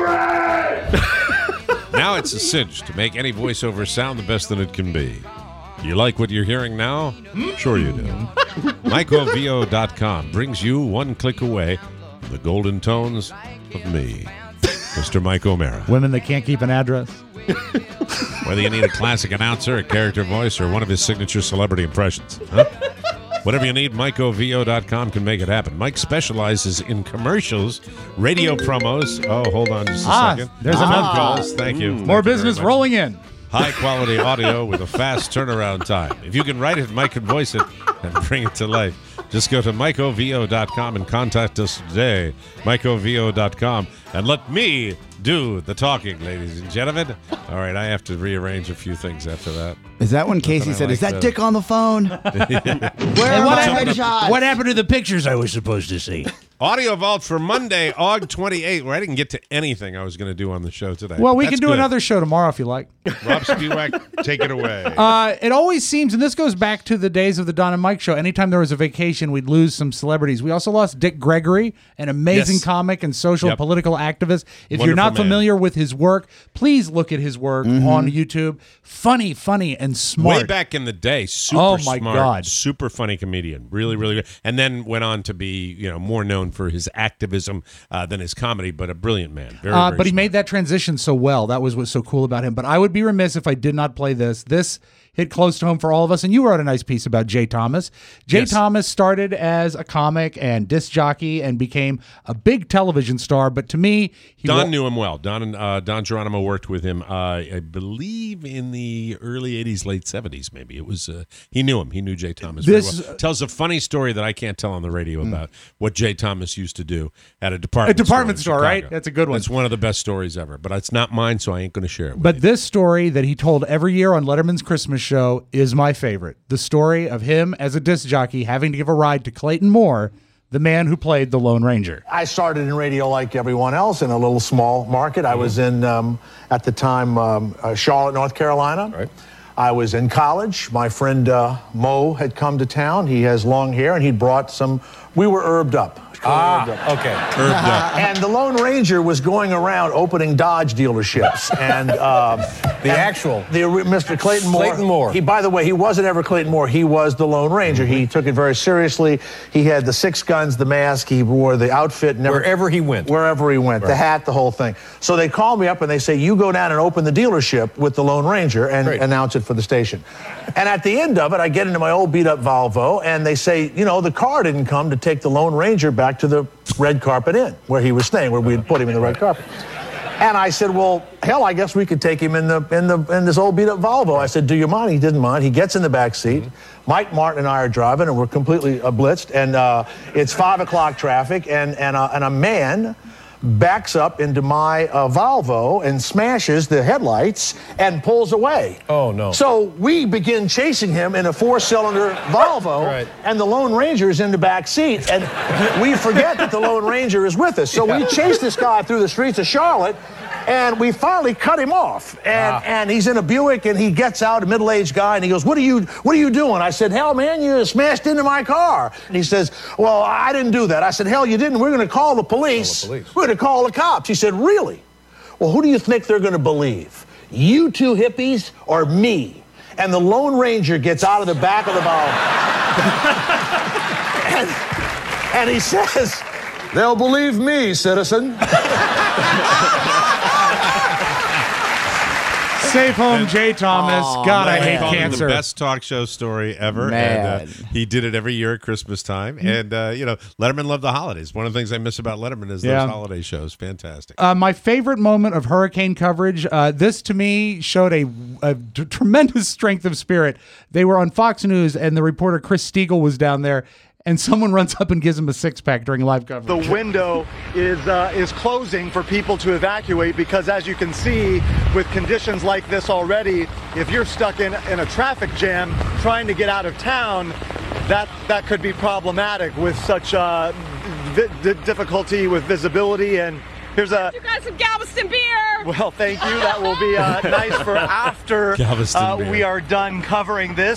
Now it's a cinch to make any voiceover sound the best that it can be. You like what you're hearing now? Sure you do. Mike O V O dot com brings you one click away the golden tones of me, Mister Mike O'Mara. Women that can't keep an address. Whether you need a classic announcer, a character voice, or one of his signature celebrity impressions. Huh? Whatever you need, Mike O V O dot com can make it happen. Mike specializes in commercials, radio promos. Oh, hold on just a Ah, second. there's Phone another- calls. Thank you. Mm. Thank More you very business much. rolling in. High-quality audio with a fast turnaround time. If you can write it, Mike can voice it and bring it to life. Just go to Mike O V O dot com and contact us today, Mike O V O dot com, and let me do the talking, ladies and gentlemen. All right, I have to rearrange a few things after that. Is that when Casey Nothing I said, like "Is that better." dick on the phone?" Where And are what my happened, shots? what happened to the pictures I was supposed to see? Audio Vault for Monday, August twenty-eighth, where I didn't get to anything I was going to do on the show today. Well, we That's can do good. another show tomorrow if you like. Rob Spewak, take it away. Uh, it always seems, and this goes back to the days of the Don and Mike show, anytime there was a vacation, we'd lose some celebrities. We also lost Dick Gregory, an amazing Yes. comic and social Yep. and political activist. If you're Wonderful not man. familiar with his work, please look at his work Mhm. on YouTube. Funny, funny, and smart. Way back in the day, super Oh, my smart, God. super funny comedian, really, really good. And then went on to be, you know, more known for his activism uh, than his comedy, but a brilliant man. Very, Uh, very but he smart. made that transition so well. That was what's so cool about him. But I would be remiss if I did not play this. This hit close to home for all of us. And you wrote a nice piece about Jay Thomas. Jay Yes. Thomas started as a comic and disc jockey and became a big television star. But to me, he Don wa- knew him well. Don and uh, Don Geronimo worked with him, uh, I believe, in the early eighties, late seventies. Maybe it was. Uh, he knew him. He knew Jay Thomas. This- very well. Tells a funny story that I can't tell on the radio Mm. about what Jay Thomas used to do at a department A department store, in store, right? Chicago. That's a good one. It's one of the best stories ever. But it's not mine, so I ain't going to share it. With But this story that he told every year on Letterman's Christmas show is my favorite. The story of him as a disc jockey having to give a ride to Clayton Moore, the man who played the Lone Ranger. I started in radio like everyone else in a little small market. I was in, um, at the time, um, uh, Charlotte, North Carolina. Right. I was in college. My friend uh, Mo had come to town. He has long hair, and he'd brought some. We were herbed up. Ah, okay. Herbed up. And the Lone Ranger was going around opening Dodge dealerships, and um, The actual. the Mister Clayton Moore. Clayton Moore. He, by the way, he wasn't ever Clayton Moore. He was the Lone Ranger. He took it very seriously. He had the six guns, the mask. He wore the outfit. Never, Wherever he went. Wherever he went, the Right. hat, the whole thing. So they call me up and they say, "You go down and open the dealership with the Lone Ranger and Great. announce it for the station." And at the end of it, I get into my old beat-up Volvo, and they say, "You know, the car didn't come to take the Lone Ranger back to the Red Carpet Inn where he was staying, where we had put him in the red carpet." And I said, "Well, hell, I guess we could take him in the in the in this old beat-up Volvo." I said, "Do you mind?" He didn't mind. He gets in the back seat. Mike Martin and I are driving, and we're completely uh, blitzed. And uh, it's five o'clock traffic, and and uh, and a man backs up into my uh, Volvo and smashes the headlights and pulls away. Oh, no. So we begin chasing him in a four-cylinder Volvo, Right. and the Lone Ranger is in the back seat, and we forget that the Lone Ranger is with us. So we chase this guy through the streets of Charlotte, and we finally cut him off. And Wow. and he's in a Buick, and he gets out, a middle-aged guy, and he goes, "What are you What are you doing?" I said, "Hell, man, you smashed into my car." And he says, "Well, I didn't do that." I said, "Hell, you didn't. We're going to call the police. Call the police. We're going to call the cops." He said, "Really? Well, who do you think they're going to believe? You two hippies or me?" And the Lone Ranger gets out of the back of the Volvo. and, and he says, "They'll believe me, citizen." Safe home, Jay Thomas. Aw, God, I man. hate Called it cancer. the best talk show story ever. Man. And, uh, he did it every year at Christmas time. And, uh, you know, Letterman loved the holidays. One of the things I miss about Letterman is Yeah. those holiday shows. Fantastic. Uh, my favorite moment of hurricane coverage, uh, this to me showed a, a t- tremendous strength of spirit. They were on Fox News, and the reporter Chris Stiegel was down there, and someone runs up and gives him a six-pack during live coverage. The window is uh, is closing for people to evacuate because, as you can see, with conditions like this already, if you're stuck in, in a traffic jam trying to get out of town, that that could be problematic with such uh, vi- d- difficulty with visibility. And here's a You got some Galveston beer. well, thank you. That will be uh, nice for after Galveston uh, beer. we are done covering this.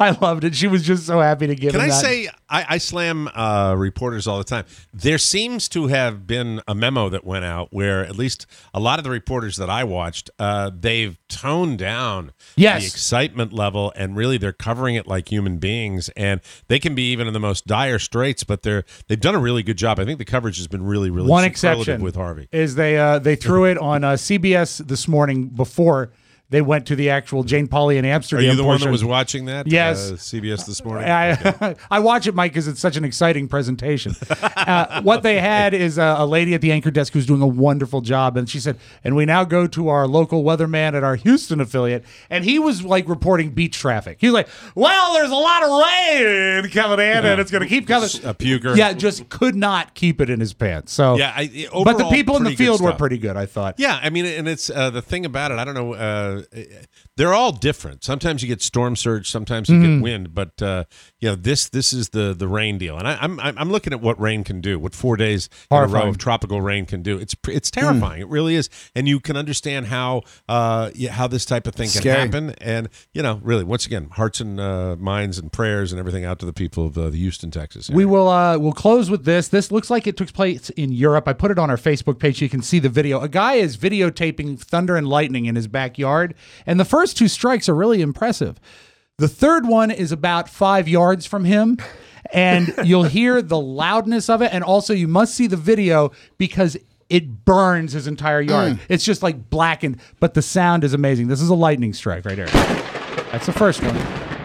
I loved it. She was just so happy to give Can him I that. say, I, I slam uh, reporters all the time. There seems to have been a memo that went out where at least a lot of the reporters that I watched, uh, they've toned down Yes. the excitement level, and really they're covering it like human beings. And they can be even in the most dire straits, but they're they've done a really good job. I think the coverage has been really, really One superlative exception with Harvey. is they uh, they threw it on uh, C B S this morning before they went to the actual Jane Pauley in Are Amsterdam. you the one portion. that was watching that? Yes. Uh, C B S this morning? I, I watch it, Mike, because it's such an exciting presentation. uh, what they had is a, a lady at the anchor desk who's doing a wonderful job, and she said, and we now go to our local weatherman at our Houston affiliate, and he was like reporting beach traffic. He was like, well, there's a lot of rain coming in, and it's going to keep coming. A puker. Yeah, just could not keep it in his pants. So, Yeah, I- but the overall, people in the pretty good field were stuff. pretty good, I thought. Yeah, I mean, and it's uh, the thing about it. I don't know. Uh, they're all different. Sometimes you get storm surge, sometimes you Mhm. get wind. But uh, you know, this this is the the rain deal, and I, I'm I'm looking at what rain can do. What four days in a row Horrifying. of tropical rain can do. It's it's terrifying. It really is, and you can understand how uh yeah, how this type of thing can Scary. happen. And you know, really, once again, hearts and uh, minds and prayers and everything out to the people of uh, the Houston, Texas. We will uh, we'll close with this. This looks like it took place in Europe. I put it on our Facebook page. You can see the video. A guy is videotaping thunder and lightning in his backyard, and the first two strikes are really impressive. The third one is about five yards from him, and you'll hear the loudness of it, and also you must see the video because it burns his entire yard. Mm. It's just like blackened, but the sound is amazing. This is a lightning strike right here. That's the first one.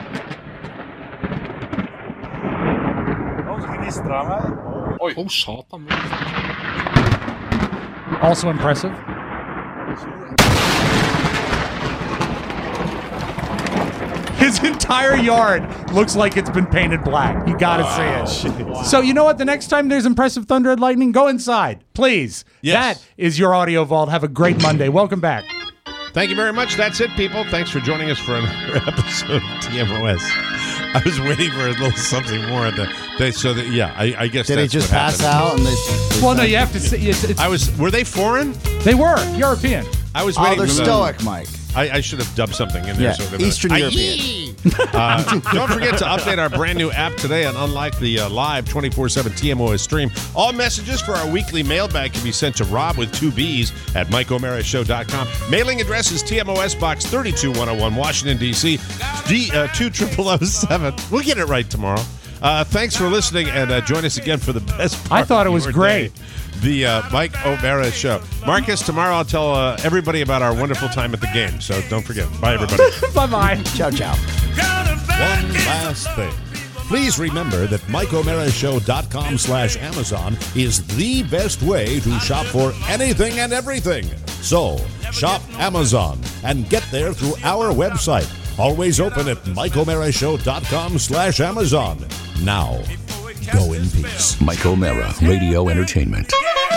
Oh, satan. Also impressive. His entire yard looks like it's been painted black. You gotta see it. So you know what? The next time there's impressive thunder and lightning, go inside, please. Yes. That is your Audio Vault. Have a great Monday. Welcome back. Thank you very much. That's it, people. Thanks for joining us for another episode of T M O S. I was waiting for a little something more. The, they, so that yeah, I, I guess. Did he that's just what pass happened. out? And they, Well, no, you have to see. It's, it's, I was. Were they foreign? they were European. I was oh, waiting. they're for the- stoic, Mike. I, I should have dubbed something in there. Yeah, so they're gonna- Eastern Aye. European. Uh, don't forget to update our brand new app today. And unlike the uh, live twenty-four seven T M O S stream, all messages for our weekly mailbag can be sent to Rob with two B's at Mike O'Mara Show dot com. Mailing address is T M O S Box thirty-two one oh one, Washington, D C, D uh, two zero zero zero seven. We'll get it right tomorrow. Uh, thanks for listening, and uh, join us again for the best part I thought it of was your great. day, the uh, Mike O'Mara Show. Marcus, tomorrow I'll tell uh, everybody about our wonderful time at the game, so don't forget. Bye, everybody. Bye-bye. Ciao, ciao. One last thing. Please remember that Mike O'Mara Show dot com slash Amazon is the best way to shop for anything and everything. So, shop Amazon and get there through our website. Always open at Mike O'Mara Show dot com slash Amazon. Now, go in peace. Mike O'Mara, Radio Entertainment.